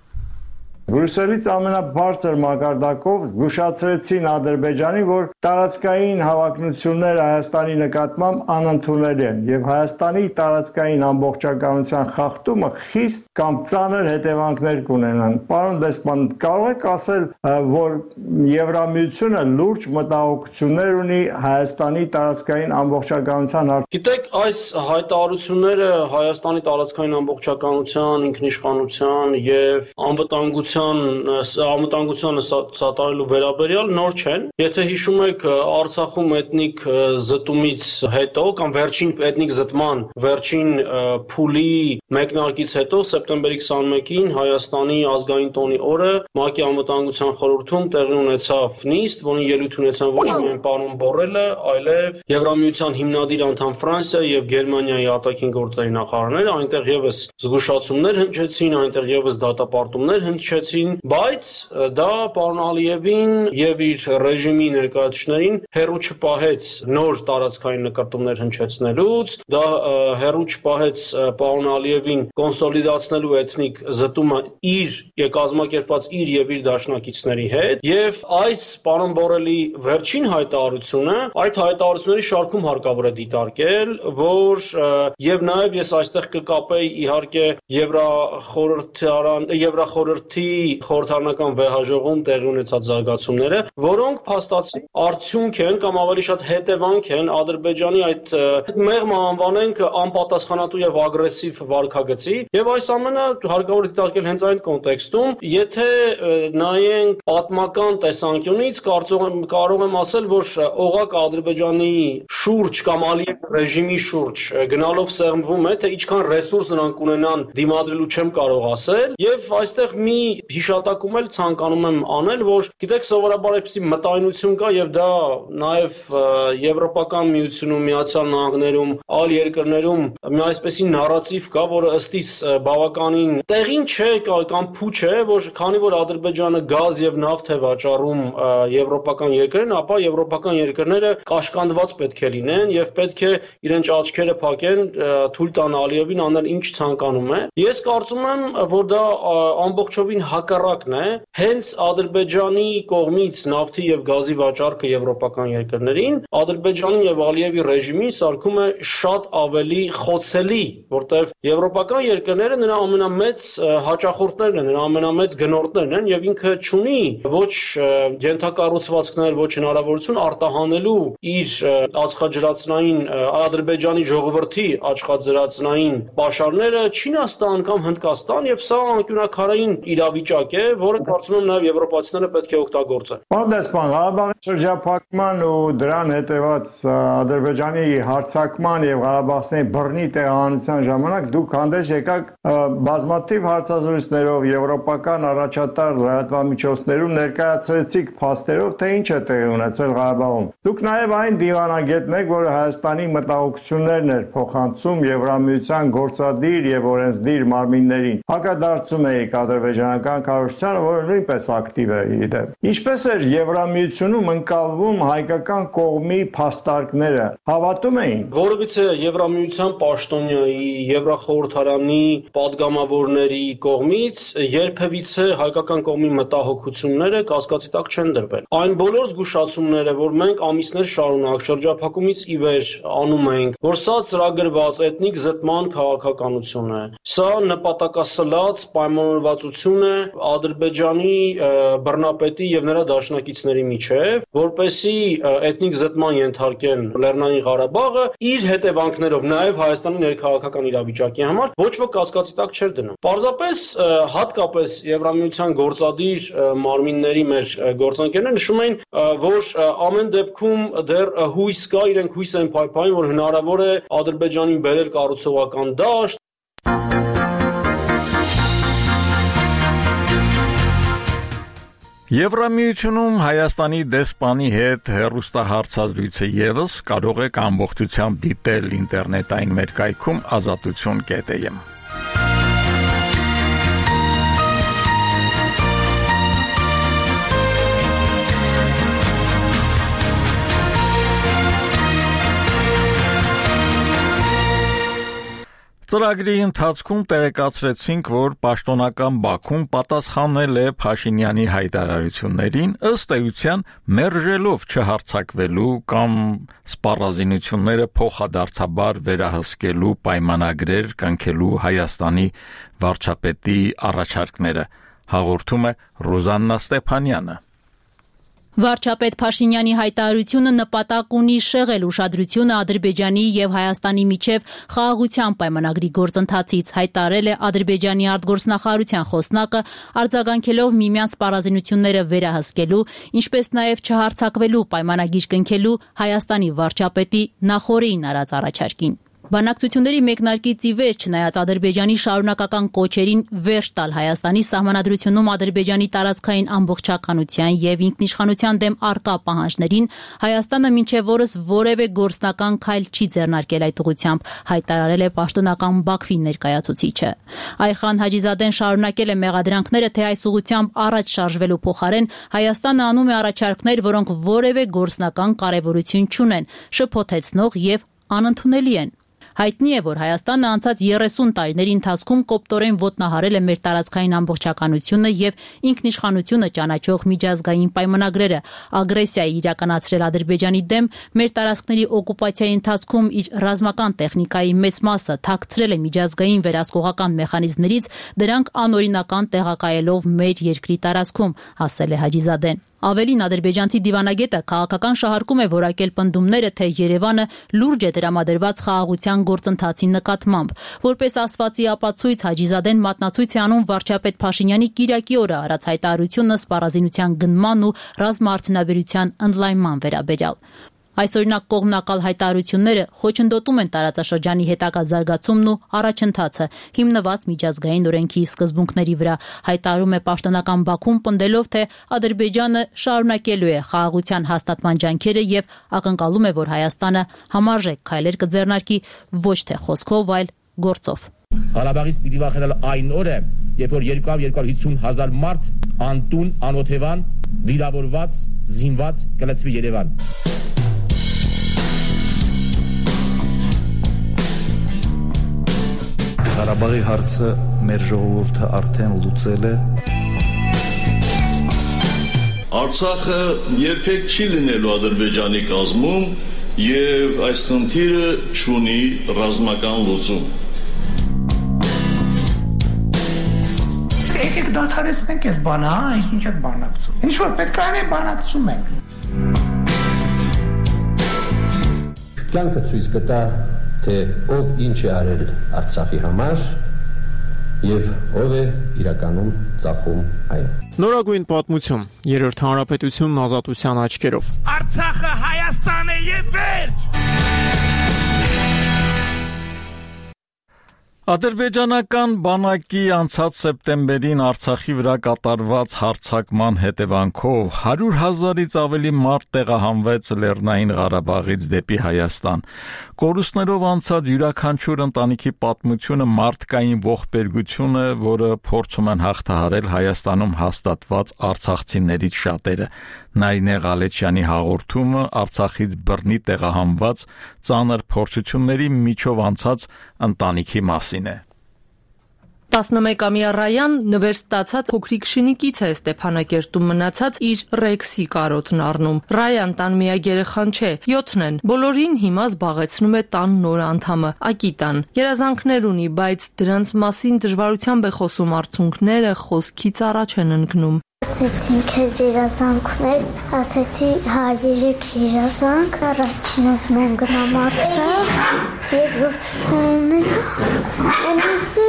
Բրյուսելից ամենաբարձր մակարդակով զգուշացրեցին Ադրբեջանին, որ տարածքային հավակնությունները Հայաստանի նկատմամբ անընդունելի են եւ Հայաստանի տարածքային ամբողջականության խախտումը խիստ կամ ծանր հետևանքներ կունենան։ Պարոն դեսպան, կարող եք ասել, որ Եվրամիությունը լուրջ մտահոգություններ ունի Հայաստանի տարածքային ամբողջականության հարցում։ Գիտեք, այս հայտարարությունները Հայաստանի տարածքային ամբողջականության, ինքնիշխանության եւ անվտանգության անվտանգությանը սատարելու վերաբերյալ նոր չեն։ Եթե հիշում եք, Արցախում էթնիկ զտումից հետո կամ վերջին էթնիկ զտման վերջին փուլի մեկնարկից հետո սեպտեմբերի քսաներկին Հայաստանի ազգային տոնի օրը ՄԱԿ-ի անվտանգության խորհրդում տեղի ունեցավ նիստ, որին ելույթ ունեցան ոչ միայն պարոն Բորելը, այլև Եվրամիության հիմնադիր անդամ Ֆրանսիա եւ Գերմանիայի արտաքին գործերի նախարարները, այնտեղ եւս զգուշացումներ հնչեցին, այնտեղ եւս դատապարտումներ հնչեցին, բայց դա պարոն Ալիևին եւ իր ռեժիմի ներկայացուցիչներին հերու չպահեց նոր տարածքային նկարտումներ հնչեցնելուց, դա հերու չպահեց պարոն Ալիևին կոնսոլիդացնելու էթնիկ զտումը իր կազմակերպած իր եւ իր դաշնակիցների հետ, եւ այս պարոն Բորելի վերջին հայտարարությունը, այդ հայտարարությունների շարքում հարկավոր է դիտարկել, որ եւ նաեւ ես այստեղ կկապեի իհարկե Եվրախորհրդարան Եվրախորհրդի խորհրդարանական վեհաժողովում տեղի ունեցած զարգացումները, որոնք փաստացի արդյունք են կամ ավելի շատ հետևանք են Ադրբեջանի այդ մեղմ անվանենք անպատասխանատու եւ ագրեսիվ վարքագծի, եւ այս ամենը հարկավոր է դիտարկել հենց այն կոնտեքստում, եթե նայենք պատմական տեսանկյունից, կարծում եմ կարող եմ ասել, որ օղակ Ադրբեջանի շուրջ կամ Ալիև ռեժիմի շուրջ գնալով սեղմվում է, թե ինչքան ռեսուրս նրանք ունենան դիմադրելու չեմ կարող ասել, եւ այստեղ մի հիշատակում էլ ցանկանում եմ անել, որ գիտեք սովորաբար այսպիսի մտայնություն կա եւ դա նաեւ Եվրոպական միությունում, Միացյալ Նահանգներում, այլ երկրներում մի այսպիսի նարատիվ կա, որը ըստիս բավականին տեղին չէ կամ փուչ է, որ քանի որ Ադրբեջանը գազ եւ նավթ է վաճառում եվրոպական երկրներին, ապա եվրոպական երկրները կաշկանդված պետք է լինեն եւ պետք է իրենց աչքերը փակեն, թույլ տան Ալիևին անել ինչ ցանկանում է։ Ես կարծում եմ, որ դա ամբողջովին հակառակն է, հենց Ադրբեջանի կողմից նավթի եւ գազի վաճառքը եվրոպական երկրներին Ադրբեջանի եւ Ալիևի ռեժիմին սարքում է շատ ավելի խոցելի, որտեղ եվրոպական երկրները նրա ամենամեծ հաճախորդներն են, նրա ամենամեծ գնորդներն են եւ ինքը չունի ոչ ենթակառուցվածքներ, ոչ հնարավորություն արտահանելու իր ածխաջրածնային Ադրբեջանի ժողովրդի ածխաջրածնային պաշարները Չինաստան կամ Հնդկաստան եւ սա անկյունաքարային իրավիճակ է, որը կարծում եմ նաեւ եվրոպացիները պետք է օգտագործեն։ Պարոն դեսպան, Ղարաբաղի շրջափակման ու դրան հետևած Ադրբեջանի հարձակման եւ Ղարաբաղցիների բռնի տեղահանության ժամանակ դուք հանդես եկաք բազմաթիվ հարցազրույցներով եվրոպական առաջատար լրատվամիջոցներում ներկայացրեցիք փաստերով, թե ինչ է տեղի ունեցել Ղարաբաղում։ Դուք նաեւ այն դիվանագետն եք, որը Հայաստանի մտահոգություններն էր փոխանցում Եվրամիության գործադիր եւ օրենսդիր մարմիններին։ Հակադարձում եք ադրբեջանական կառույցությանը, որը նույնպես ակտիվ է իդեպ։ Ինչպես էր Եվրամիությունում ընկալվում հայկական կողմի փաստարկները, հավատում էին։ Որովհետեւ Եվրամիության պաշտոնյայի, Եվրախորհրդարանի падգամավորների կողմից երբևիցե հայկական կողմի մտահոգությունները կասկածի տակ չեն դրվել։ Այն բոլոր զգուշացումները, որ մենք ամիսներ շարունակ շրջափակումից ի վեր անում ենք, որ սա ծրագրված էթնիկ զտման քաղաքականություն է, սա նպատակասլաց պայմանավորվածություն է Ադրբեջանի բռնապետի եւ նրա դաշնակիցների միջեւ, որպեսի էթնիկ զտման ենթարկեն Լեռնային Ղարաբաղը իր հետևանքներով նաեւ Հայաստանի ներքաղաքական իրավիճակի համար ոչ ոք կասկածի տակ չէր դնում։ Պարզապես հատկապես Եվրամիության գործադիր մարմինների մեր գործընկերները նշում էին, որ ամեն դեպքում դեռ հույս կա, իրենք հույս են փայփայում, որ հնարավոր է Ադրբեջանին բերել կառուցողական դաշտ։ Եվրամիությունում Հայաստանի դեսպանի հետ հեռուստահարցազրույցը եւս կարող եք ամբողջությամբ դիտել ինտերնետային մեր կայքում ազատություն կետ է եմ։ Ծրագրի ընթացքում տեղեկացրեցինք, որ պաշտոնական Բաքուն պատասխանել է Փաշինյանի հայտարարություններին, ըստ էության մերժելով չհարձակվելու կամ սպառազինությունները փոխադարձաբար վերահսկելու պայմանագրեր կնքելու Հայաստանի վարչապետի առաջարկները, հաղորդում է Ռուզաննա Ստեփանյանը։ Վարչապետ Փաշինյանի հայտարարությունը նպատակ ունի շեղել ուշադրությունը Ադրբեջանի եւ Հայաստանի միջև խաղաղության պայմանագրի գործընթացից, հայտարարել է Ադրբեջանի արտգործնախարարության խոսնակը, արձագանքելով միմյանց սպառազինությունները վերահսկելու, ինչպես նաեւ չհարձակվելու պայմանագիր կնքելու Հայաստանի վարչապետի նախորդին արած առաջարկին։ Բանակցությունների մեկնարկից ի վեր, չնայած Ադրբեջանի շարունակական կոչերին վերջ տալ Հայաստանի սահմանադրությունում Ադրբեջանի տարածքային ամբողջականության եւ ինքնիշխանության դեմ առկա պահանջներին, Հայաստանը մինչեւ օրս որևէ գործնական քայլ չի ձեռնարկել այդ ուղղությամբ, հայտարարել է պաշտոնական Բաքվի ներկայացուցիչը։ Այխան Հաջիզադեն շարունակել է մեղադրանքները, թե այս ուղղությամբ առաջ շարժվելու փոխարեն Հայաստանը անում է առաջարկներ, որոնք որևէ գործնական կարևորություն չունեն, շփոթեցնող եւ անընդունելի են։ Հայտնի է, որ Հայաստանը անցած երեսուն տարիների ընթացքում կոպտորեն ոտնահարել է մեր տարածքային ամբողջականությունը եւ ինքնիշխանությունը ճանաչող միջազգային պայմանագրերը, ագրեսիա է իրականացրել Ադրբեջանի դեմ, մեր տարածքների օկուպացիայի ընթացքում իր ռազմական տեխնիկայի մեծ մասը թաքցրել է միջազգային վերահսկողական մեխանիզմներից, դրանք անօրինական տեղակայելով մեր երկրի տարածքում, ասել է Հաջիզադեն։ Ավելին, ադրբեջանցի դիվանագետը քաղաքական շահարկում է որակել պնդումները, թե Երևանը լուրջ է տրամադրված խաղաղության գործընթացի նկատմամբ։ Որպես ասվածի ապացույց, Հաջիզադեն մատնացույց է անում վարչապետ Փաշինյանի կիրակի օրը արած հայտարարությունը սպառազինության գնման ու ռազմաարդյունաբերության ընդլայնման վերաբերյալ։ Այսօրինակ կողմնակալ հայտարարությունները խոչընդոտում են տարածաշրջանի հետագա զարգացումն ու առաջընթացը, հիմնված միջազգային օրենքի սկզբունքների վրա, հայտարարում է պաշտոնական Բաքուն, պնդելով, թե Ադրբեջանը շարունակելու է խաղաղության հաստատման ջանքերը եւ ակնկալում է, որ Հայաստանը համարժեք քայլեր կձեռնարկի ոչ թե խոսքով, այլ գործով։ Ղարաբաղից պիտի վախենալ այն օրը, երբ որ երկու երկու հիսուն հազար մարդ անտուն, անօթևան, վիրավորված, զինված կլցվի Երևան։ Ղարաբաղի հարցը մեր ժողովուրդը արդեն լուծել է։ Արցախը երբեք չի լինելու Ադրբեջանի կազմում եւ այս խնդիրը չունի ռազմական լուծում։ Եկեք դադարեցնենք այս բանը, հա, ինչ եք բանակցում։ Ինչ որ պետք է անեն բանակցում ենք։ Կյանքը ցույց կտա, թե ով ինչ է արել Արցախի համար եւ ով է իրականում ծախում այն։ Նորագույն պատմություն, երրորդ հանրապետությունն ազատության աչքերով։ Արցախը Հայաստան է եւ վերջ։ Ադրբեջանական բանակի անցած սեպտեմբերին Արցախի վրա կատարված հարձակման հետևանքով հարյուր հազարից ավելի մարդ տեղահանվեց Լեռնային Ղարաբաղից դեպի Հայաստան։ Կորուստներով անցած յուրաքանչյուր ընտանիքի պատմությունը մարդկային ողբերգություն է, որը փորձում են հաղթահարել Հայաստանում հաստատված արցախցիներից շատերը։ Նարինե Ղալեչյանի հաղորդումը Արցախից բռնի տեղահանված ծանր փորձությունների միջով անցած ընտանիքի մասին է։ տասնմեկամյա Ռայան նվեր ստացած փոքրիկ շինիկից է Ստեփանակերտում մնացած իր Ռեքսի կարոտն առնում։ Ռայան տան միակ երեխան չէ, յոթն են։ Բոլորին հիմա զբաղեցնում է տան նոր անդամը՝ Ակիտան։ Երազանքներ ունի, բայց դրանց մասին դժվարությամբ է խոսում, արցունքները խոսքից առաջ են ընկնում։ Ասեցին քեզ երազանքներ, ասեցի հա երեք երազանք, առաջին ուզում եմ գնամ Արցախ, երկրորդ ուզում եմ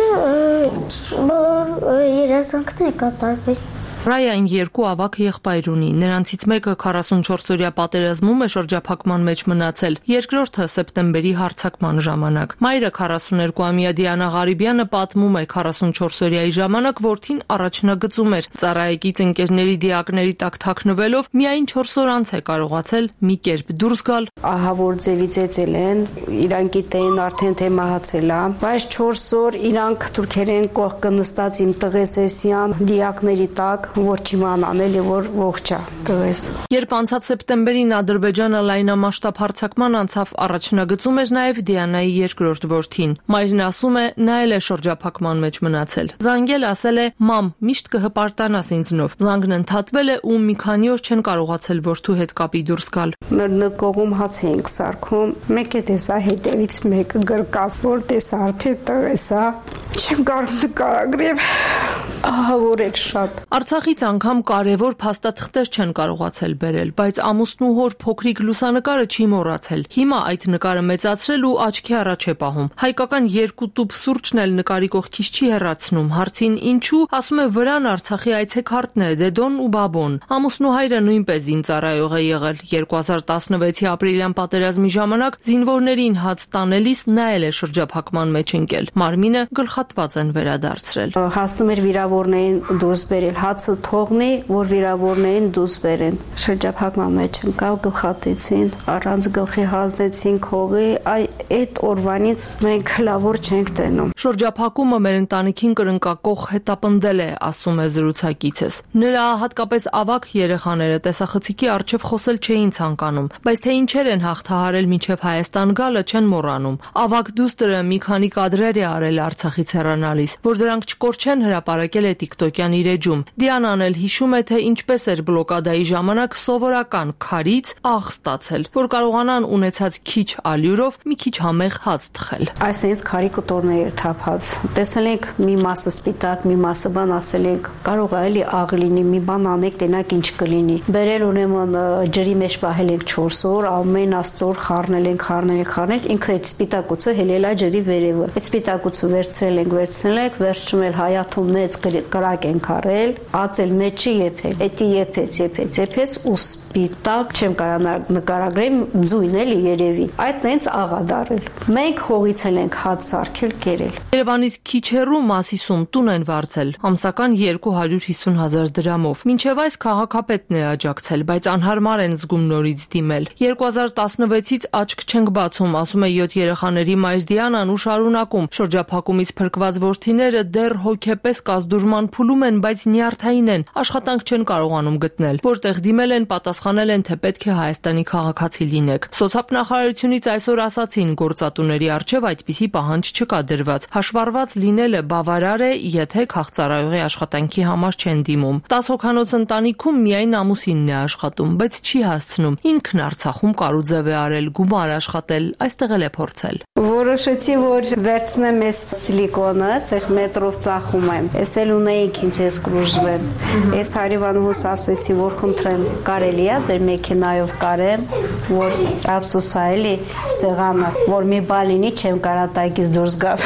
բոլոր երազանքները կատարվեն։ Ռայան երկու ավագ եղբայր ունի, նրանցից մեկը քառասունչորսօրյա պատերազմում է շրջափակման մեջ մնացել, երկրորդը սեպտեմբերի հարձակման ժամանակ։ Մայրը քառասուներկուամյա Դիանա Ղարիբյանը պատմում է քառասունչորսօրյայի ժամանակ որդին առաջնագծում էր, ծառայեկից ընկերների դիակների տակ թաքնվելով միայն չորս օր անց է կարողացել մի կերպ դուրս գալ։ Ահա որ ձևի ծեծել են, իրանք գիտեն արդեն թե մահացել է, բայց չորս օր իրանք թուրքերեն կողքը նստած իմ տղես էսյան դիակների տակ որ չիմանան էլի որ ողջ է տղես։ Երբ անցած սեպտեմբերին Ադրբեջանը լայնամասշտաբ հարձակման անցավ, առաջնագծում էր նաև Դիանայի երկրորդ որդին։ Մայրն ասում է, նա էլ է շրջափակման մեջ մնացել։ Զանգել ասել է. «Մամ, միշտ կհպարտանաս ինձնով»։ Զանգն ընդհատվել է ու մի քանի օր չեն կարողացել որդու հետ կապի դուրս գալ։ Նկողում հաց էինք սարքում, մեկ է տեսա հետևից մեկը գրկավ, որ տեսա արդեն տղես է, չեմ կարող նկարագրեմ, ահավորել շատ։ Արցախից անգամ կարևոր փաստաթղթեր չեն կարողացել բերել, բայց ամուսնու հոր փոքրիկ լուսանկարը չի մոռացել։ Հիմա այդ նկարը մեծացրել ու աչքի առաջ է պահում։ Հայկական երկու տուփ սուրճն էլ նկարի կողքից չի հեռացնում։ Հարցին ինչու, ասում է վրան Արցախի այցեքարտն է Դեդոն ու Բաբոն։ Ամուսնու հայրը նույնպես զինծառայող է եղել։ երկու հազար տասնվեցի ապրիլյան պատերազմի ժամանակ զինվորներին հաց տանելիս նա էլ է շրջափակման մեջ ընկել։ Մարմինը գլխատված են վերադարձրել։ Հասնում էր վիրավորներին դուրս բերել, հացը թողնի, որ վիրավորներին դուրս բերեն։ Շրջափակման մեջ ընկավ, գլխատեցին, առանց գլխի հազնեցին քողի, այ այդ օրվանից մենք լավոր չենք տենում։ Շրջափակումը մեր ընտանիքին կրնկակող հետապնդել է, ասում է զրուցակիցս։ Նրա հատկապես ավագ երեխաները տեսախցիկի առջև խոսել չէին ցանկանում, բայց թե ինչեր են հաղթահարել մինչև Հայաստան գալը չեն մոռանում։ Ավագ դուստրը մի քանի կադրեր է արել Արցախից հեռանալիս, որ դրանք չկորչեն, հրապարակել է TikTok-յան իր էջում։ Դիանան էլ հիշում է, թե ինչպես էր բլոկադայի ժամանակ սովորական քարից աղ ստացել, որ կարողանան ունեցած քիչ ալյուրով մի քիչ համեղ հաց թխել։ Այսինքն քարի կտորներ էր թափած։ Տեսել ենք մի մասը սպիտակ, մի մասը բան, ասել ենք կարող է էլի աղ լինի, մի բան անեք, տենակ ինչ կլինի։ Բերել ուրեմն ջրի մեջ պահել ենք չորս օր, ամեն աստոր խառնել ենք, խառնել ենք, խառնել, ինքը այդ սպիտակուցը հելել է ջրի վերևը։ Այդ սպիտակուցը վերցրել ենք, վերցնել ենք, վերջում էլ հայաթում մեծ կրակ ենք արել, ածել մեջը եփել։ Էդի եփեց, եփեց, եփեց ու սպիտակ, չեմ կարա նկարագրեմ, ձույն էլի երևի։ Այդ տենց աղա դարել։ Մենք հողից ենք հաց սարքել, կերել։ Երևանից քիչ հեռու Մասիսում տուն են վարձել, ամսական երկու հարյուր հիսուն հազար դրամով։ Մինչև այս քաղաքապետն է աջակցել, բայց անհարմար են զգում նորից դիմել։ երկու հազար տասնվեցից աչք չենք բացում, ասում է յոթ երեխաների մայր Դիանան ու շարունակում։ Շրջափակումից փրկված որդիները դեռ հոգեպես կազդուրման փուլում են, բայց նյարդային են, աշխատանք չեն կարողանում գտնել։ Որտեղ դիմել են, պատասխանել են, թե պետք է Հայաստանի քաղաքացի լինեք։ Սոցիալ-նախարարությունից այսօր ասացին, գործատուների առջև այդպիսի պահանջ չկա դրված։ Հաշվառված լինելը բավարար է, եթե քաղցարայողի աշխատանքի համար չեն դիմում։ տաս հոգանոց ընտանիքում միայն ամուսինն է աշխատում, բայց չի հասցնում։ Ինքն Արցախում կարուձև է արել, գումար աշխատել, այստեղ էլ է փորձել։ Որոշեցի, որ վերցնեմ այս սիլիկոնը, այստեղ մետրով ծախում եմ։ Էս էլ ունեինք ինձ ես կրուժվեն։ Այս հարևանուհուս ասեցի, որ խնդրեմ, կարելի է ձեր մեքենայով կարեմ, որ ափսոսա էլի սեղանը, որ մի բան լինի, չեմ կարա տակից դուրս գամ։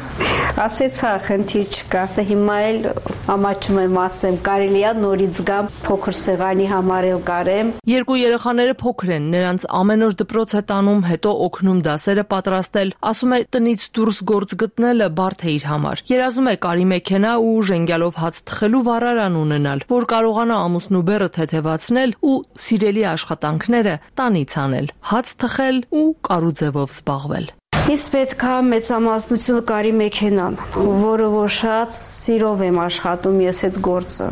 Ասեց հա, խնդիր չկա։ Հիմա էլ ամաչում եմ ասեմ, կարելի է նորից գամ, փոքր սեղանի համար էլ կարեմ։ Երկու երեխաները փոքր են, նրանց ամեն օր դպրոց է տանում, հետո օգնում դասերը պատրաստել։ Ասում է տնից դուրս գործ գտնելը բարդ է իր համար։ Երազում է կարի մեքենա ու ժենգյալով հաց թխելու վառարան ունենալ, որ կարողանա ամուսնու բեռը թեթևացնել ու սիրելի աշխատանքները տանից անել, հաց թխել ու կարուձևով զբաղվել։ Իսկ պետք է մեծամասնություն կարի մեքենան, որը որ շատ սիրով եմ աշխատում ես այդ գործը։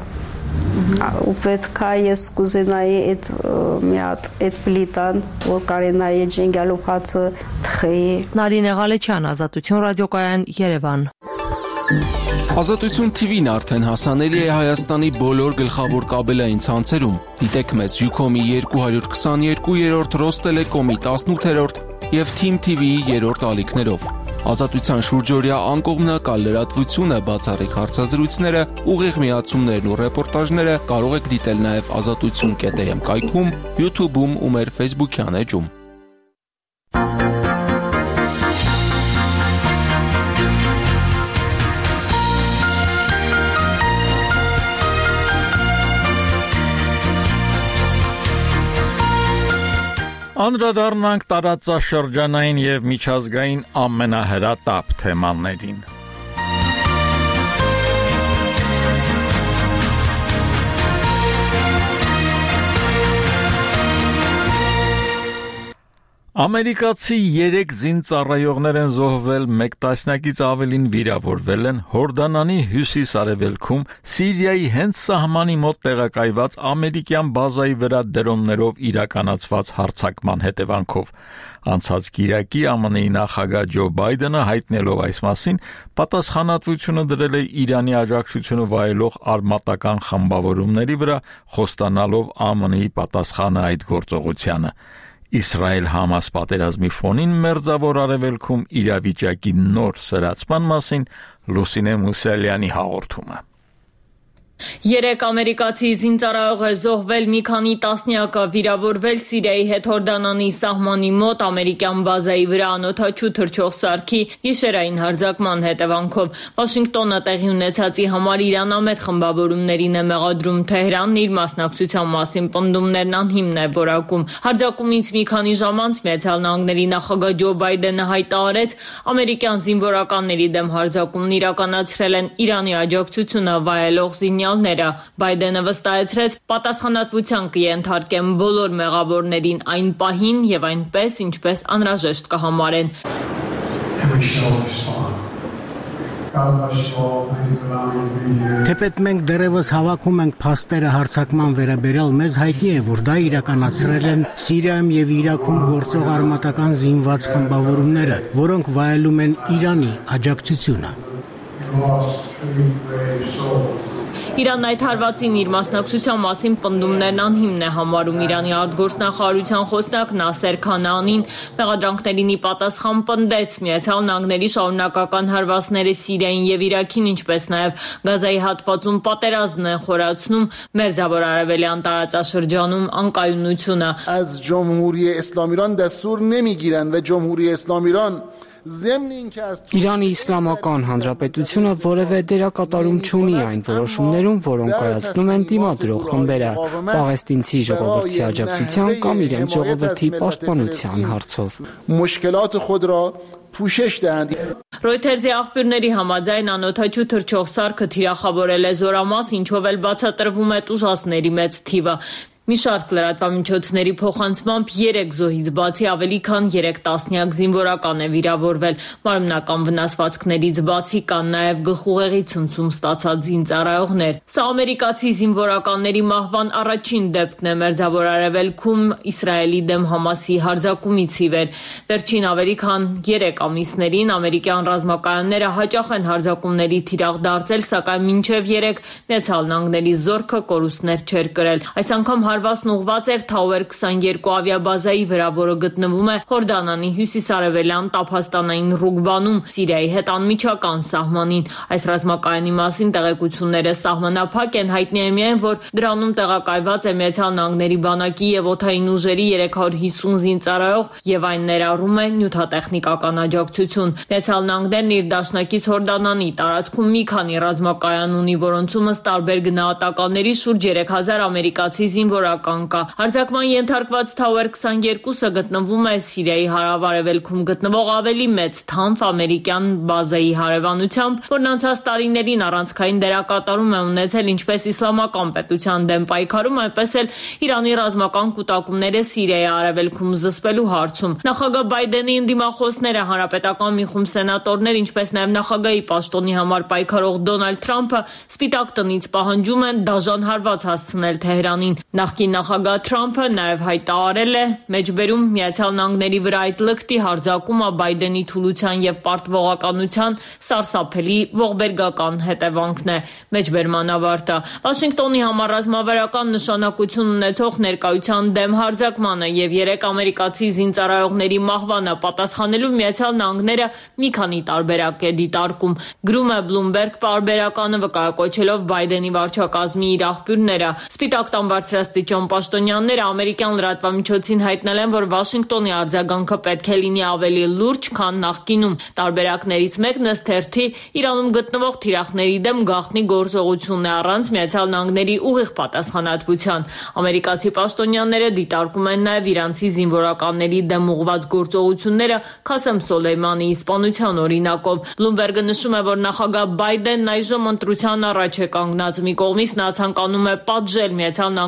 Ու պետք է ես կուզենայի այդ մի հատ այդ պլիտան, որ կարենայի ժենգյալով հացը թխեի։ Նարինե Ղալեչյան, Ազատություն ռադիոկայան, Երևան։ Ազատություն թի վին արդեն հասանելի է Հայաստանի բոլոր գլխավոր կաբելային ցանցերում։ Դիտեք մեզ Յուքոմի երկու հարյուր քսաներկու, Ռոստելեկոմի տասնութերորդ և Թիմ թի վիի երրորդ ալիքներով։ Ազատության շուրջօրյա անկողմնակալ լրատվությունը, բացառիկ հարցազրույցները, ուղիղ միացումներն ու ռեպորտաժները կարող եք դիտել նաև ազատություն կետ էմ կայքում, YouTube-ում ու մեր Facebook-յան էջում։ Անդրադառնանք տարածաշրջանային և միջազգային ամենահրատապ թեմաներին։ Ամերիկացի երեք զինծառայողներ են զոհվել, մեկ տասնյակից ավելին վիրավորվել են Հորդանանի հյուսիս-արևելքում Սիրիայի հենց սահմանի մոտ տեղակայված ամերիկյան բազայի վրա դրոններով իրականացված հարձակման հետևանքով։ Անցած կիրակի ԱՄՆ-ի նախագահ Ջո Բայդենը հայտնելով այս մասին պատասխանատվությունը դրել է Իրանի աջակցությունը վայելող արմատական խմբավորումների վրա, խոստանալով ԱՄՆ-ի պատասխանը այդ գործողությանը։ Իսրայել-Համաս պատերազմի ֆոնին Մերձավոր Արևելքում իրավիճակի նոր սրացման մասին Լուսինե Մուսալյանի հաղորդումը։ Երեք ամերիկացի զինծառայող է զոհվել, մի քանի տասնյակը վիրավորվել Սիրիայի հետ Հորդանանի սահմանի մոտ ամերիկյան բազայի վրա անօդաչու թռչող սարքի գիշերային հարձակման հետևանքով։ Վաշինգտոնը տեղի ունեցածի համար իրանամետ խմբավորումներին է մեղադրում, Թեհրանն իր մասնակցության մասին պնդումներն անհիմն է որակում։ Հարձակումից մի քանի ժամ անց Միացյալ Նահանգների նախագահ Ջո Բայդենը հայտարարեց, ամերիկյան զինվորականների դեմ հարձակումն իրականացրել են Իրանի աջակցությունը վայելող զինյալ Բայդենը վստահեցրեց, պատասխանատվության կենթարկեն բոլոր մեղավորներին այն պահին եւ այնպես, ինչպես անհրաժեշտ կհամարեն։ Թեպետ մենք դեռևս հավաքում ենք փաստերը հարձակման վերաբերյալ, մեզ հայտնի է, որ դա իրականացրել են Սիրիայում եւ Իրաքում գործող արմատական զինված խմբավորումները, որոնք վայելում են Իրանի աջակցությունը։ Իրանն այդ հարվածին իր մասնակցության մասին պնդումներն անհիմն է համարում։ Իրանի արտգործնախարարության խոսնակ Նասեր Քանանին մեղադրանքներին ի պատասխան պնդեց, Միացյալ Նահանգների շարունակական հարվածները Սիրիային եւ Իրաքին, ինչպես նաեւ Գազայի հատվածում պատերազմն են խորացնում Մերձավոր Արևելյան տարածաշրջանում անկայունությունը։ از جمهوری اسلامی ایران دستور نمیگیرن و جمهوری اسلامی ایران Իրանի Իսլամական Հանրապետությունը որևէ դերակատարում չունի այն որոշումներում, որոնք կայացնում են դիմադրող խմբերը, պաղեստինցի ժողովրդի աջակցության կամ իրենց ժողովրդի պաշտպանության հարցով։ Ռոյթերզի աղբյուրների համաձայն անօդաչու թռչող սարքը թիրախավորել է զորամաս, ինչով էլ բացատրվում է տուժածների մեծ թիվը։ Մի շարք լրատվամիջոցների փոխանցմամբ երեք զոհից բացի ավելի քան երեք տասնյակ զինվորական է վիրավորվել։ Մարմնական վնասվածքներից բացի կան նաև գլխուղեղի ցնցում ստացած զինծառայողներ։ Սա ամերիկացի զինվորականների մահվան առաջին դեպքն է Մերձավոր Արևելքում Իսրայելի դեմ Համասի հարձակումից ի վեր։ Վերջին ավելի քան երեք ամիսներին ամերիկյան ռազմակայանները հաճախ են հարձակումների թիրախ դարձել, սակայն մինչև երեք Միացյալ Նահանգների զորքը կորուստներ չէր կրել։ Այս անգամ հարվածն ուղղված էր Թաուեր քսաներկու ավիաբազայի վրա, որը գտնվում է Հորդանանի հյուսիսարևելյան տափաստանային Ռուգբանում, Սիրիայի հետ անմիջական սահմանին։ Այս ռազմակայանի մասին տեղեկությունները սահմանափակ են, հայտնի է միայն, որ դրանում տեղակայված է Միացյալ Նահանգների բանակի եւ օդային ուժերի երեք հարյուր հիսուն զինծառայող եւ այն ներառում է նյութատեխնիկական աջակցություն։ Միացյալ Նահանգներն իր դաշնակից Հորդանանի տարածքում մի քանի ռազմակայան ունի, որոնցում ըստ տարբեր գնահատականների շուրջ երեք հազար ամերիկացի զինվորական կա։ Հարձակման ենթարկված Թաուեր քսաներկուսը գտնվում է Սիրիայի հարավ-արևելքում գտնվող ավելի մեծ թանվ ամերիկյան բազայի հարևանությամբ, որն անցած տարիներին առանցքային դերակատարում է ունեցել ինչպես իսլամական պետության դեմ պայքարում, այնպես էլ Իրանի ռազմական կուտակումները Սիրիայի արևելքում զսպելու հարցում։ Նախագահ Բայդենի ընդդիմախոսները, հանրապետական մի խումբ սենատորներ, ինչպես նաև նախագահի պաշտոնի համար պայքարող Դոնալդ Թրամփը Սպիտակ տնից պահանջում են դաժան հարված հասցնել Թեհրանին։ Նախկին նախագահ Թրամփը նաև հայտարարել է, մեջբերում Միացյալ Նահանգների վրա այդ լկտի հարձակումը Բայդենի թուլության եւ պարտվողականության սարսափելի ողբերգական հետևանքն է։ Մեջբերման ավարտը Վաշինգտոնի համար ռազմավարական նշանակություն ունեցող ներկայության դեմ հարձակմանը եւ երեք ամերիկացի զինծառայողների մահվանը պատասխանելու Միացյալ Նահանգները մի քանի տարբերակ է դիտարկում։ Գրում է Bloomberg պարբերականը, վկայակոչելով Բայդենի վարչակազմի իր աղբյուրները։ Սպիտակ տան բարձրաստիճան պաշտոնյաները ամերիկյան լրատվամիջոցին հայտնել են, որ Վաշինգտոնի արձագանքը պետք է լինի ավելի լուրջ, քան նախկինում։ Տարբերակներից մեկն ըստ թերթի Իրանում գտնվող թիրախների դեմ գաղտնի գործողությունն է առանց Միացյալ Նահանգների ուղիղ պատասխանատվության։ Ամերիկացի պաշտոնյաները դիտարկում են նաև իրանցի զինվորականների դեմ ուղղված գործողությունները Քասեմ Սոլեյմանիի իսպանության օրինակով։ Bloomberg-ը նշում է, որ նախագահ Բայդենն այժմ ընտրության առաջ է կանգնած։ Մի կողմից նա ցանկանում է պատժել Միացյալ Նահանգների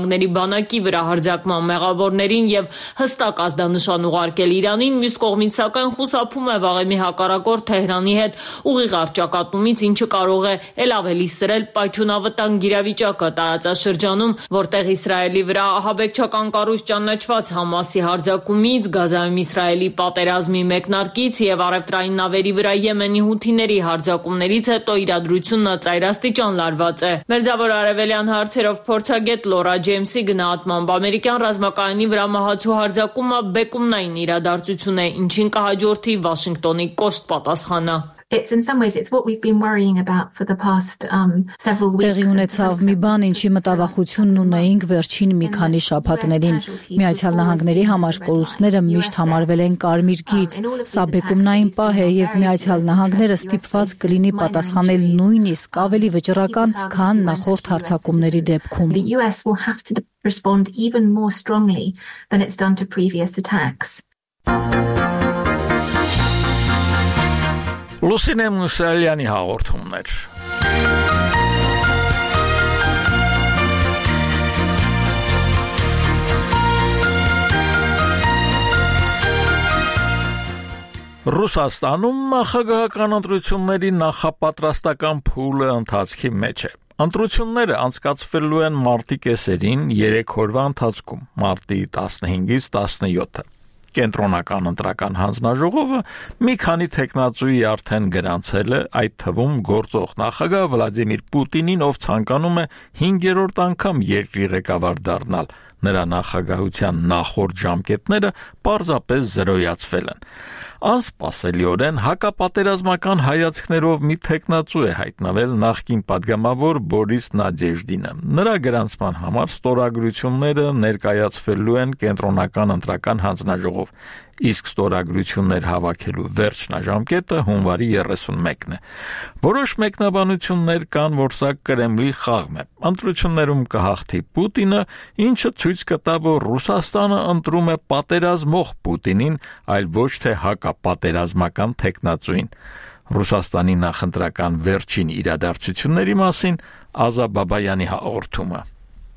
բանակի վրա հարձակման մեղավորներին եւ հստակ ազդանշան ուղարկել Իրանին, մյուս կողմից սակայն խուսափում է վաղեմի հակառակորդ Թեհրանի հետ ուղիղ առճակատումից, ինչը կարող է ել ավելի սրել պայթյունավտանգ իրավիճակը տարածաշրջանում, որտեղ Իսրայելի վրա ահաբեկչական կառույց ճանաչված Համասի հարձակումից, Գազայում Իսրայելի պատերազմի մեկնարկից եւ առևտրային նավերի վրա Եմենի հութիների հարձակումներից հետո իրադրությունը ծայրաստիճան լարված է։ Մերձավոր արևելյան հարցերով փորձագետ Լորա Ջեյմսի գնահատմամբ ամերիկյան ռազմակայանի վրա մահացու հարձակումը բեկումնային իրադարձություն է, ինչին կհաջորդի Վաշինգտոնի կոշտ պատասխանը։ It's in some ways it's what we've been worrying about for the past um several weeks. Տեղի ունեցավ մի բան, ինչի մտավախությունն ունեինք վերջին մի քանի շաբաթներին։ Միացյալ Նահանգների համար կորուստները միշտ համարվել են կարմիր գիծ։ Սա բեկումնային պահ է եւ Միացյալ Նահանգները ստիպված կլինի պատասխանել նույնիսկ ավելի վճռական, քան նախորդ հարձակումների դեպքում։ The U S will have to respond even more strongly than it's done to previous attacks. Լուսինե Մուսալյանի հաղորդումներ։ Ռուսաստանում նախագահական ընտրությունների նախապատրաստական փուլը ընթացքի մեջ է։ Ընտրությունները անցկացվելու են մարտի կեսերին երեք օրվա ընթացքում՝ մարտի տասնհինգից տասնյոթը։ Կենտրոնական ընտրական հանձնաժողովը մի քանի տեխնացուի արդեն գրանցել է, այդ թվում գործող նախագահ Վլադիմիր Պուտինին, ով ցանկանում է հինգերորդ անգամ երկրի ղեկավար դառնալ։ Նրա նախագահության նախորդ ժամկետները պարզապես զրոյացվել են։ Անսպասելիորեն հակապատերազմական հայացքներով մի տեխնացու է հայտնվել նախկին падգամավոր Բորիս Նադեժդինը։ Նրա գրանցման համար ստորագրությունները ներկայացվելու են կենտրոնական ընտրական հանձնաժողով, իսկ ստորագրություններ հավաքելու վերջնաժամկետը հունվարի երեսունմեկն է։ Որոշ մեկնաբանություններ կան, որ սա Կրեմլի խաղն է։ Ընտրություններում կհաղթի Պուտինը, ինչը ցույց կտա, որ Ռուսաստանը ընտրում է պատերազմող Պուտինին, այլ ոչ թե հակապատերազմական տեխնացուին։ Ռուսաստանի նախընտրական վերջին իրադարձությունների մասին Ազա Բաբայանի հաղորդումը։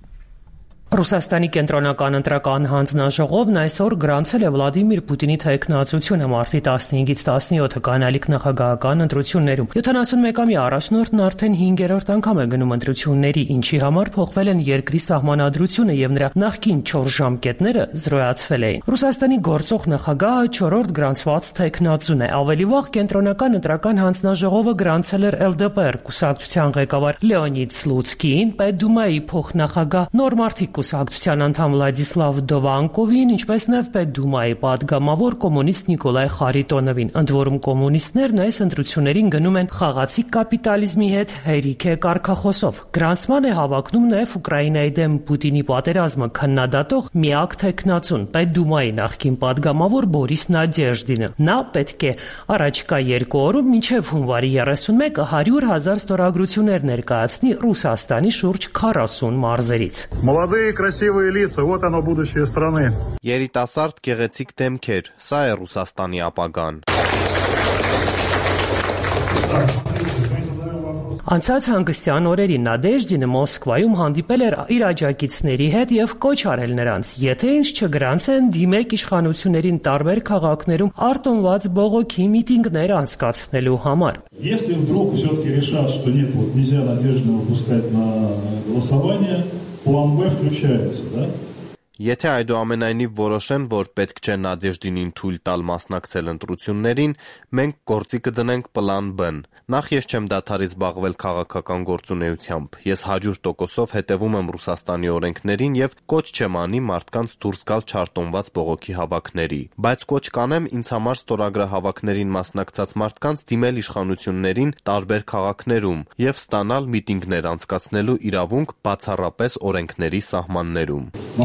Ռուսաստանի կենտրոնական ընտրական հանձնաժողովն այսօր գրանցել է Վլադիմիր Պուտինի թեկնածությունը մարտի տասնհինգից տասնյոթը կանալիք նախագահական ընտրություններում։ յոթանասունմեկամյա առաջնորդն արդեն հինգերորդ անգամ է գնում ընտրությունների, ինչի համար փոխվել են երկրի սահմանադրությունը եւ նրա նախկին չորս ժամկետները զրոյացվել էին։ Ռուսաստանի գործող նախագահը չորրորդ գրանցված թեկնածուն է։ Ավելի վաղ կենտրոնական ընտրական հանձնաժողովը գրանցել էր Էլ Դե Պի Ար կուսակցության ղեկավար Լեոնիդ Սլուցկին, Պետդումայի փոխնախագահ Նորմարտի կուսակցության անդամ Վլադիսլավ Դովանկովին, ինչպես նաև Պետդումայի падգամավոր կոմունիստ Նիկոլայ Խարիտոնովին։ Ընդ որում կոմունիստներն այս ընտրություններին գնում են խաղացի կապիտալիզմի հետ հերիք է կարգախոսով։ Գրանցման է հավակնում նաև Ուկրաինայի դեմ Պուտինի պատերազմը քննադատող միակ տեխնացուն Պետդումայի նախկին падգամավոր Բորիս Նադեժդինը։ Նա պետք է առաջիկա երկու օրում մինչև հունվարի երեսունմեկը հարյուր հազար ստորագրություններ ներկայացնի Ռուսաստանի շուրջ քառասուն մարզերից։ Красивые лица, вот оно будущее страны. Երիտասարդ գեղեցիկ դեմքեր, սա է Ռուսաստանի ապագան։ Անցած հանգստյան օրերին Նադեժդինը Մոսկվայում հանդիպել էր իր աջակիցների հետ եւ կոչ արել նրանց, եթե ինչ չգրանցեն, դիմեք իշխանություններին տարբեր քաղաքներում արտոնված բողոքի միտինգներ անցկացնելու համար։ Если вдруг все-таки решат, что нет, вот нельзя Надеждина выпускать на голосование, план Б включается, да? Եթե այդուամենայնիվ որոշեն, որ պետք չէ Նադեժդինին թույլ տալ մասնակցել ընտրություններին, մենք գործի կդնենք պլան Բ-ն։ Նախ ես չեմ դադարի զբաղվել քաղաքական գործունեությամբ։ Ես հարյուր տոկոսով հետևում եմ Ռուսաստանի օրենքներին եւ կոչ չեմ անի մարդկանց դուրս գալ չարտոնված բողոքի հավաքների։ Բայց կոչ կանեմ ինձ համար ստորագրահավաքներին մասնակցած մարդկանց դիմել իշխանություններին տարբեր քաղաքներում եւ ստանալ միտինգներ անցկացնելու իրավունք բացառապես օրենքների սահմաններում։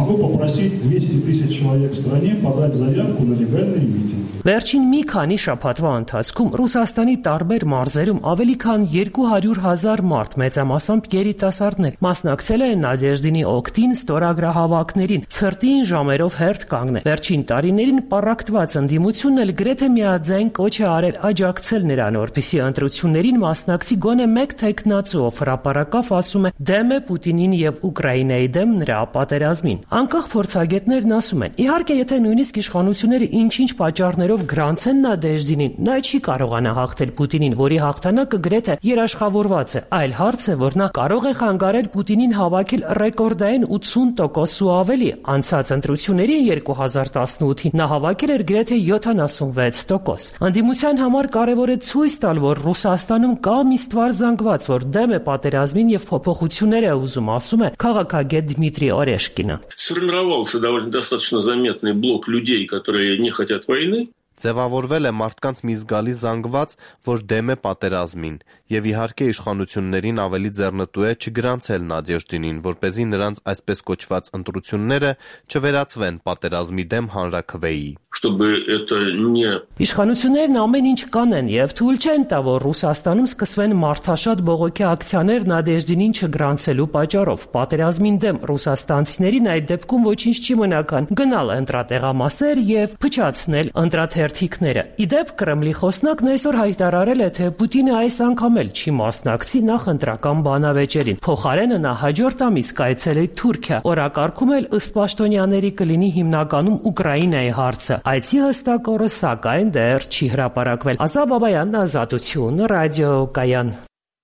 попросить двести тысяч человек в стране подать заявку на легальные митинги. Վերջին մի քանի շաբաթվա ընթացքում Ռուսաստանի տարբեր մարզերում ավելի քան երկու հարյուր հազար մարդ մեծամասամբ երիտասարդներ մասնակցել են Նադեժդինի օգտին ստորագրահավաքներին, ցրտին ժամերով հերթ կանգնել։ Վերջին տարիներին պառակտված ընդդիմությունն էլ գրեթե միաձայն կոչ է արել աջակցել նրան, որպեսզի ընտրություններին մասնակցի գոնե մեկ թեկնածու, ով հրապարակավ ասում է դեմ է Պուտինին եւ Ուկրաինայի դեմ նրա պատերազմին։ Անկախ փորձագետներն ասում են, իհարկե, եթե նույնիսկ իշխանությունները ինչ-ինչ պատճառներով գրանցեն Նադեժդինին, նա չի կարողանա հաղթել Պուտինին, որի հաղթանակը գրեթե երաշխավորված է։ Այլ հարց է, որ նա կարող է խանգարել Պուտինին հավաքել ռեկորդային ութսուն տոկոս ու ավելի։ Անցած ընտրությունների երկու հազար տասնութին նա հավաքել էր գրեթե յոթանասունվեց տոկոս։ Անդիմության համար կարևոր է ցույց տալ, որ Ռուսաստանում կա մի ստվար զանգված, որ դեմ է պատերազմին եւ փոփոխություններ է ուզում, ասում է քաղաքագետ Դմիտրի Օրեշկինը։ Сформировался довольно достаточно заметный блок людей, которые не хотят войны. Ձևավորվել է մարդկանց մի զգալի զանգված, որ դեմ է պատերազմին, եւ իհարկե իշխանություններին ավելի ձեռնտու է չգրանցել Նադեժդինին, որպեսզի նրանց այսպես կոչված ընտրությունները չվերածվեն պատերազմի դեմ հանրաքվեի։ Чтобы это не Իշխանություններն ամեն ինչ կանեն եւ թույլ չեն տա, որ Ռուսաստանում սկսվեն մարդաշատ բողոքի ակցիաներ Նադեժդինին չգրանցելու պատճառով։ Պատերազմին դեմ ռուսաստանցիներին այդ դեպքում ոչինչ չի մնական գնալ ընտրատեղամասեր եւ փչացնել ընտրաթերթիկները։ Իդեպ Կրեմլի խոսնակն այսօր հայտարարել է, թե Պուտինը այս անգամ էլ չի մասնակցի նախընտրական բանավեճերին։ Փոխարենը նա հաջորդ ամիս կայցելի Թուրքիա, օրակարգում էլ ըստ պաշտոնյաների կլինի հիմնականում Ուկրաինայի հարցը։ Այցի հստակ օրը սակայն դեռ չի հրապարակվել։ Ազա Բաբայան, Ազատություն, Ռադիո Կայան։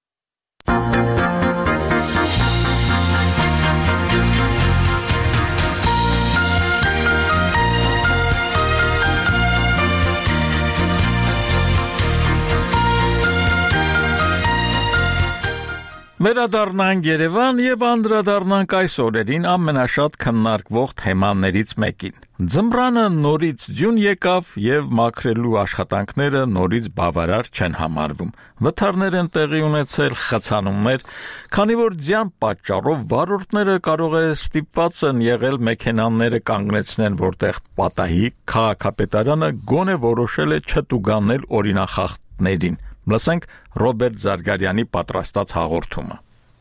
Վերադառնանք Երևան եւ անդրադառնանք այս օրերին ամենաշատ քննարկվող թեմաներից մեկին։ Ձմռանը նորից ձյուն եկավ եւ մաքրելու աշխատանքները նորից բավարար չեն համարվում։ Վթարներ են տեղի ունեցել, խցանումներ, քանի որ ձյան պատճառով վարորդները կարող է ստիպված են եղել մեքենաները կանգնեցնեն, որտեղ պատահի քաղաքապետարանը գոնե որոշել է չտուգանել օրինախախտներին։ Լսենք Ռոբերտ Զարգարյանի պատրաստած հաղորդումը։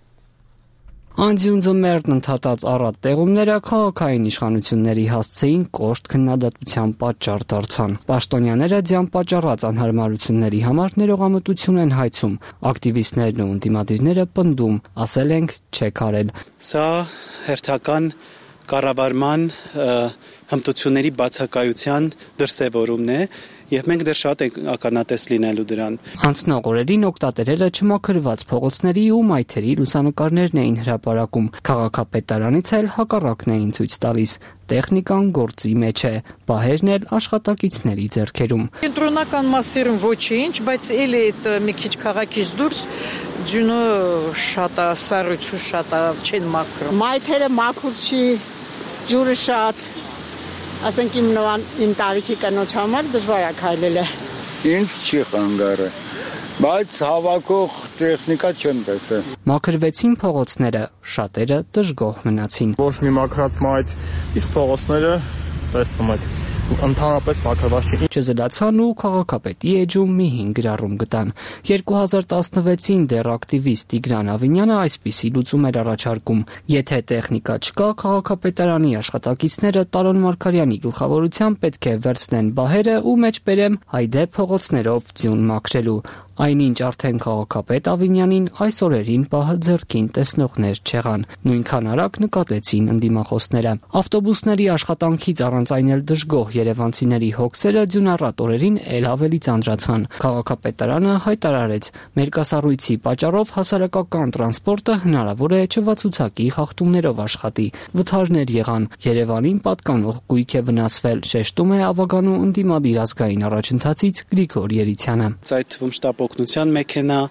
Անձյուն ձմեռն ընդհատած առատ տեղումները քաղաքային իշխանությունների հասցեին կոշտ քննադատության պատճառ դարձան։ Պաշտոնյաները ձյան պատճառած անհարմարությունների համար ներողամտություն են հայցում, ակտիվիստներն ու ընդդիմադիրները պնդում, ասել ենք չեք արել։ Սա հերթական կառավարման հմտությունների բացակայության դրսևորումն է եւ մենք դեռ շատ ենք ականատես լինելու դրան։ Անցնող օրերին օգտատերերը չմաքրված փողոցների ու մայթերի լուսանկարներն էին հրապարակում։ Քաղաքապետարանից էլ հակառակն էին ցույց տալիս։ Տեխնիկան գործի մեջ է, բահերն էլ աշխատակիցների ձեռքերում։ Կենտրոնական մասերում ոչինչ, բայց էլի այդ մի քիչ քաղաքից դուրս ձյունը շատ է, սառույցը շատ է, չեն մաքրում։ Մայթերը մաքուր չի, ջուրը շատ ասենք իմ նման իմ տարիքի կնոջ համար դժվար է քայլելը։ Ինձ չի խանգարը, բայց հավաքող տեխնիկա չեն տեսել։ Մաքրվեցին փողոցները, շատերը դժգոհ մնացին։ Ոչ մի մաքրած մայթ, իսկ փողոցները տեսնում եք ընդհանրապես մաքրված չի։ Չզլացան ու քաղաքապետի էջում մի հին գրառում գտան։ երկու հազար տասնվեցին դեռ ակտիվիստ Տիգրան Ավինյանը այսպիսի լուծում էր առաջարկում. եթե տեխնիկա չկա, քաղաքապետարանի աշխատակիցները Տարոն Մարգարյանի գլխավորությամբ պետք է վերցնեն բահերը ու մեջբերեմ հայդե փողոցներով ձյուն մաքրելու։ Այնինչ արդեն քաղաքապետ Ավինյանին այս օրերին պահը ձեռքին տեսնողներ չեղան։ Նույնքան արագ նկատեցին ընդդիմախոսները։ Ավտոբուսների աշխատանքից առանց այն էլ դժգոհ երևանցիների հոգսերը ձյունառատ օրերին էլ ավելի ծանրացան։ Քաղաքապետարանը հայտարարեց, մերկասառույցի պատճառով հասարակական տրանսպորտը հնարավոր է չվացուցակի խախտումներով աշխատի։ Վթարներ եղան, Երևանին պատկանող գույք է վնասվել, շեշտում է Ավագանու ընդդիմադիր ազգային առաջընթացից Գրիգոր Երիցյանը։ Այդ թվում շտապ օգնության մեքենա,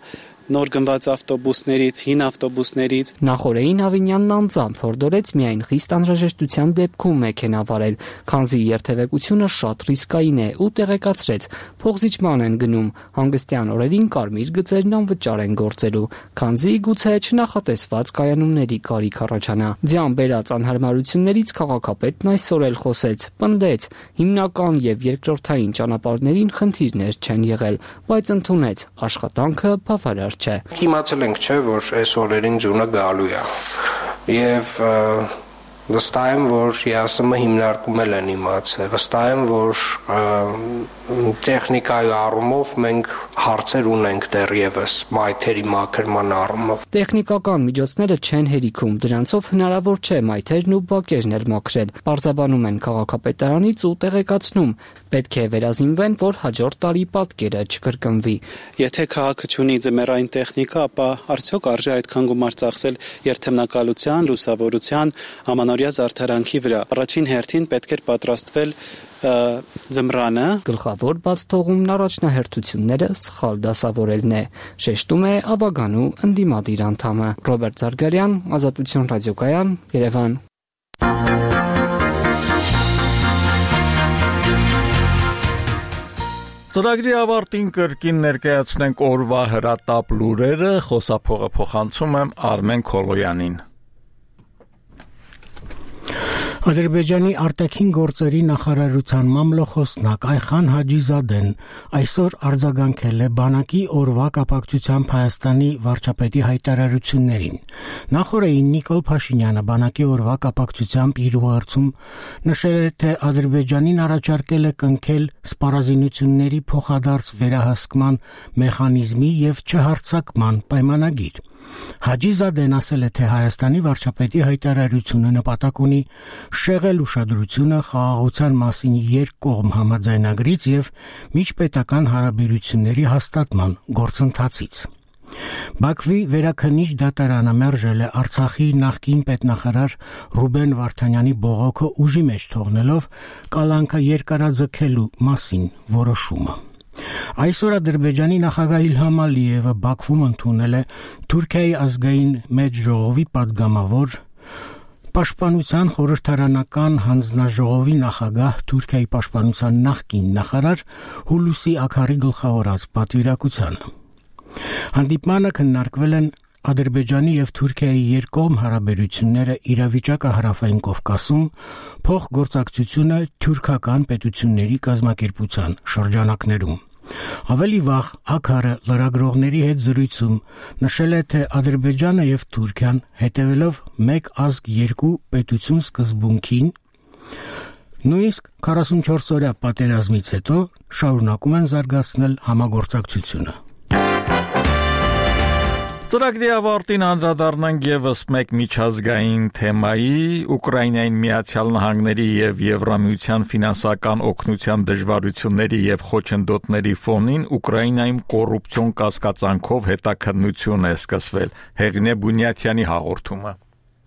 նոր գնված ավտոբուսներից, հին ավտոբուսներից։ Նախորդին Ավինյանն անձամբ հորդորեց միայն խիստ անհրաժեշտության դեպքում մեքենա վարել, քանզի երթևեկությունը շատ ռիսկային է ու տեղեկացրեց, փողզիջման են գնում, հանգստյան օրերին կարմիր գծերն անվճար են գործելու, քանզի գուցե չնախատեսված կայանումների կարիք առաջանա։ Ձյան բերած անհարմարություններից քաղաքապետն այսօր էլ խոսեց, պնդեց, հիմնական եւ երկրորդային ճանապարհներին խնդիրներ չեն եղել, բայց ընդունեց, աշխատանքը բավարար չէ։ Իմացել ենք, չէ, որ այս օրերին ձյունը գալու է։ Եվ վստահ եմ, որ ԵԱՍՄ հիմնարկում են իմացել։ Վստահ եմ, որ տեխնիկայի առումով մենք հարցեր ունենք դեռևս մայթերի մաքրման առումով։ Տեխնիկական միջոցները չեն հերիքում, դրանցով հնարավոր չէ մայթերն ու բակերն էլ մաքրել։ Պարզաբանում են քաղաքապետարանից ու տեղեկացնում, պետք է վերազինվեն, որ հաջորդ տարի պատկերը չկրկնվի։ Եթե քաղաքը չունի ձմեռային տեխնիկա, ապա արդյոք արժե այդքան գումար ծախսել երթեմնակալության, լուսավորության, ամանորյա զարդարանքի վրա։ Առաջին հերթին պետք էր պատրաստվել ձմռանը։ Գլխավոր բաց թողումն առաջնահերթությունները սխալ դասավորելն է, շեշտում է Ավագանու ընդդիմադիր անդամը։ Ռոբերտ Զարգարյան, Ազատություն ռադիոկայան, Երևան։ Ծրագրի ավարտին կրկին ներկայացնենք օրվա հրատապ լուրերը, խոսափողը փոխանցում եմ Արմեն Քոլոյանին։ Ադրբեջանի արտաքին գործերի նախարարության մամլոխոսնակ Այխան Հաջիզադեն այսօր արձագանքել է բանակի օրվա կապակցությամբ Հայաստանի վարչապետի հայտարարություններին։ Նախորդին Նիկոլ Փաշինյանը բանակի օրվա կապակցությամբ իր ուղերձում նշել է, թե Ադրբեջանին առաջարկել է կնքել սպառազինությունների փոխադարձ վերահսկման մեխանիզմի եւ չհարձակման պայմանագիր։ Հաջիզադեն ասել է, թե Հայաստանի վարչապետի հայտարարությունը նպատակ ունի շեղել ուշադրությունը խաղաղության մասին երկկողմ համաձայնագրից եւ միջպետական հարաբերությունների հաստատման գործընթացից։ Բաքվի վերաքննիչ դատարանը մերժել է Արցախի նախկին պետնախարար Ռուբեն Վարդանյանի բողոքը ուժի մեջ թողնելով կալանքը երկարաձգելու մասին որոշումը։ Այսօր Ադրբեջանի նախագահ Իլհամ Ալիևը Բաքվում ընդունել է Թուրքիայի ազգային մեծ ժողովի падգամավոր, Պաշտպանության խորհրդարանական հանձնաժողովի նախագահ, Թուրքիայի պաշտպանության նախկին նախարար Հուլուսի Աքարի գլխավորած պատվիրակությանը։ Հանդիպմանը քննարկվել են Ադրբեջանի եւ Թուրքիայի երկկողմ հարաբերությունները, իրավիճակը Հարավային Կովկասում, փոխգործակցությունը թուրքական պետությունների կազմակերպության շրջանակներում։ Ավելի վաղ Աքարը լրագրողների հետ զրույցում նշել է, թե Ադրբեջանը եւ Թուրքիան հետևելով մեկ ազգ երկու պետություն սկզբունքին, նույնիսկ քառասունչորս օրյա պատերազմից հետո շարունակում են զարգացնել համագործակցությունը։ Ծրագրի ավարտին անդրադառնանք եւս մեկ միջազգային թեմայի՝ Ուկրաինային Միացյալ Նահանգների եւ Եվրամիության ֆինանսական օգնության դժվարությունների եւ խոչընդոտների ֆոնին Ուկրաինայում կոռուպցիոն կասկածանքով հետաքննություն է սկսվել։ Հեղինե Բունյաթյանի հաղորդումը։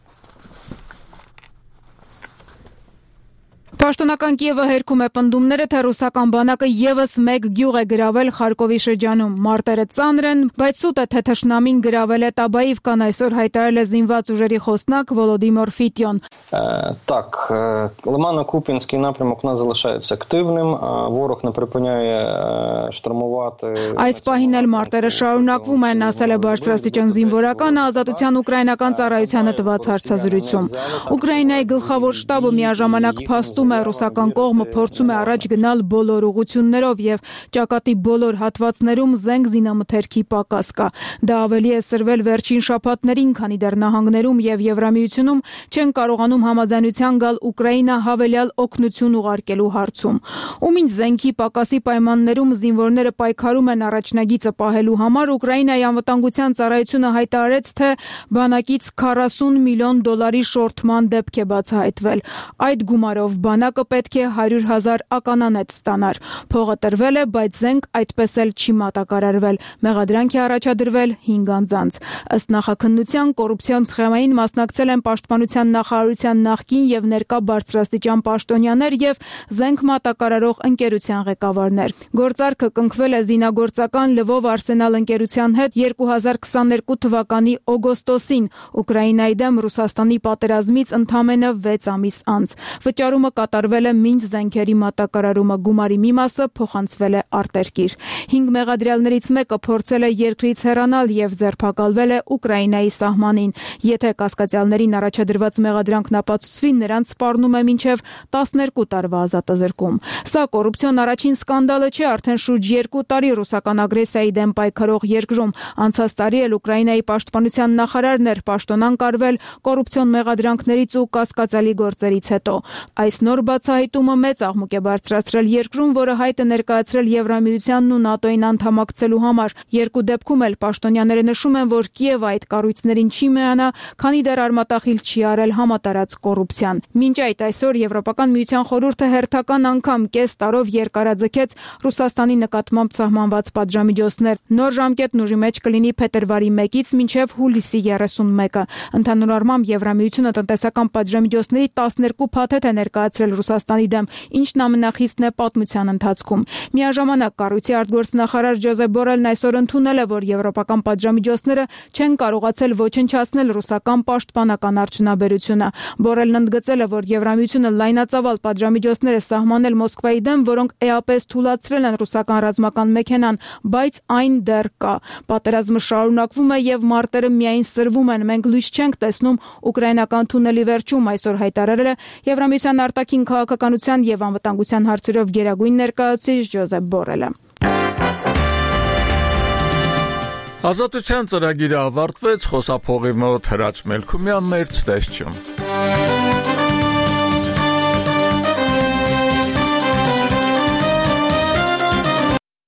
Պաշտոնական Կիևը հերքում է պնդումները, թե ռուսական բանակը եւս մեկ գյուղ է գրավել Խարկովի շրջանում։ Մարտերը ծանր են, բայց սուտ է, թե թշնամին գրավել է Տաբաիվկան, այսօր հայտարարել է զինված ուժերի խոսնակ Վոլոդիմիր Ֆիտյոն։ Так, Лимано-Куп'янський напрямок у нас залишається активним. Ворог не припиняє штурмувати. Այս պահին էլ մարտերը շարունակվում են, ասել է բարձրաստիճան զինվորականը Ազատության ուկրաինական ծառայությանը տված հարցազրույցում։ Ուկրաինայի գլխավոր շտաբը միաժամանակ փաստում է, ռուսական կողմը փորձում է առաջ գնալ բոլոր ուղղություններով եւ ճակատի բոլոր հատվածներում զենք զինամթերքի պակաս կա։ Դա ավելի է սրվել վերջին շաբաթներին, քանի դեռ նահանգներում եւ Եվրամիությունում չեն կարողանում համաձայնության գալ Ուկրաինա հավելյալ օգնություն ուղարկելու հարցում։ Ումին զենքի պակասի պայմաններում զինվորները պայքարում են առաջնագիծը պահելու համար, Ուկրաինայի անվտանգության ծառայությունը հայտարարեց, թե բանակից քառասուն միլիոն դոլարի շորթման դեպք է բացահայտվել։ Այդ գումարով բանակը պետք է հարյուր հազար ականանետ ստանար։ Փողը տրվել է, բայց զենք այդպես էլ չի մատակարարվել։ Մեղադրանք է առաջադրվել հինգ անձանց։ Ըստ նախաքննության կոռուպցիոն սխեմային մասնակցել են պաշտպանության նախարարության նախկին եւ ներկա բարձրաստիճան պաշտոնյաներ եւ զենք մատակարարող ընկերության ղեկավարներ։ Գործարքը կապանքը կնքվել է զինագործական Լվով Արսենալ ընկերության հետ երկու հազար քսաներկու թվականի օգոստոսին, Ուկրաինայի դեմ Ռուսաստանի պատերազմից ընդամենը վեց ամիս անց։ Վճարումը կատարվել է մինչ զենքերի մատակարարումը, գումարի մի մասը փոխանցվել է արտերկիր։ Հինգ մեղադրյալներից մեկը փորձել է երկրից հեռանալ եւ ձերբակալվել է Ուկրաինայի սահմանին։ Եթե կասկածյալներին առաջադրված մեղադրանքն ապացուցվի, նրանց սպառնում է մինչև տասներկու տարվա ազատազրկում։ Սա կոռուպցիոն առաջին սկանդալը չէ, արդեն շուրջ երկու տարի ռուսական ագրեսիայի դեմ պայքարող երկրում։ Անցած տարի էլ Ուկրաինայի պաշտպանության նախարարն էր պաշտոնան կարվել կոռուպցիոն մեղադրանքներից ու կասկածալի գործերից հետո։ Այս նոր բացահայտումը մեծ աղմուկ է բարձրացրել երկրում, որը հայտ է ներկայացրել Եվրամիությանն ու ՆԱՏՕ-ին անդամակցելու համար։ Երկու դեպքում էլ պաշտոնյաները նշում են, որ Կիևը այդ կառույցներին չի միանա, քանի դեռ արմատախիլ չի արել համատարած կոռուպցիան։ Մինչ այդ այսօր Եվրոպական միության խորհուրդը հերթական անգամ կես տարով երկարաձգեց Ռուսաստանի նկատմամբ սահմանված պատժամիջոցներ։ Նոր ժամկետն ուժի մեջ կլինի փետրվարի մեկից մինչև հուլիսի երեսունմեկը։ Ընդհանուր առմամբ Եվրամիությունը տնտեսական պատժամիջոցների տասներկու փաթեթ է ներկայացրել Ռուսաստանի դեմ, ինչն ամենախիստն է պատմության ընթացքում։ Միաժամանակ կառույցի արտգործնախարար Ջոզեփ Բորելն այսօր ընդունել է, որ եվրոպական պատժամիջոցները չեն կարողացել ոչնչացնել ռուսական պաշտպանական արդյունաբերությունը։ Բորելն ընդգծել է, որ Եվրամիությունը լայնածավալ պատժամիջոցներ է սահմանել Մոսկվայի դեմ, որոնք էապես թույլատրել են ռուսական ռազմական մեքենան, բայց այն դեռ կա։ Պատերազմը շարունակվում է եւ մարտերը միայն սրվում են։ Մենք լույս չենք տեսնում ուկրաինական թունելի վերջում, այսօր հայտարարել է Եվրամիության արտաքին քաղաքականության եւ անվտանգության հարցերով գերագույն ներկայացուցիչ Ջոզեփ Բորելը։ Ազատության ծրագիրը ավարտվեց, խոսափողի մոտ Հրաչ Մելքումյանն էր, ցտեսություն։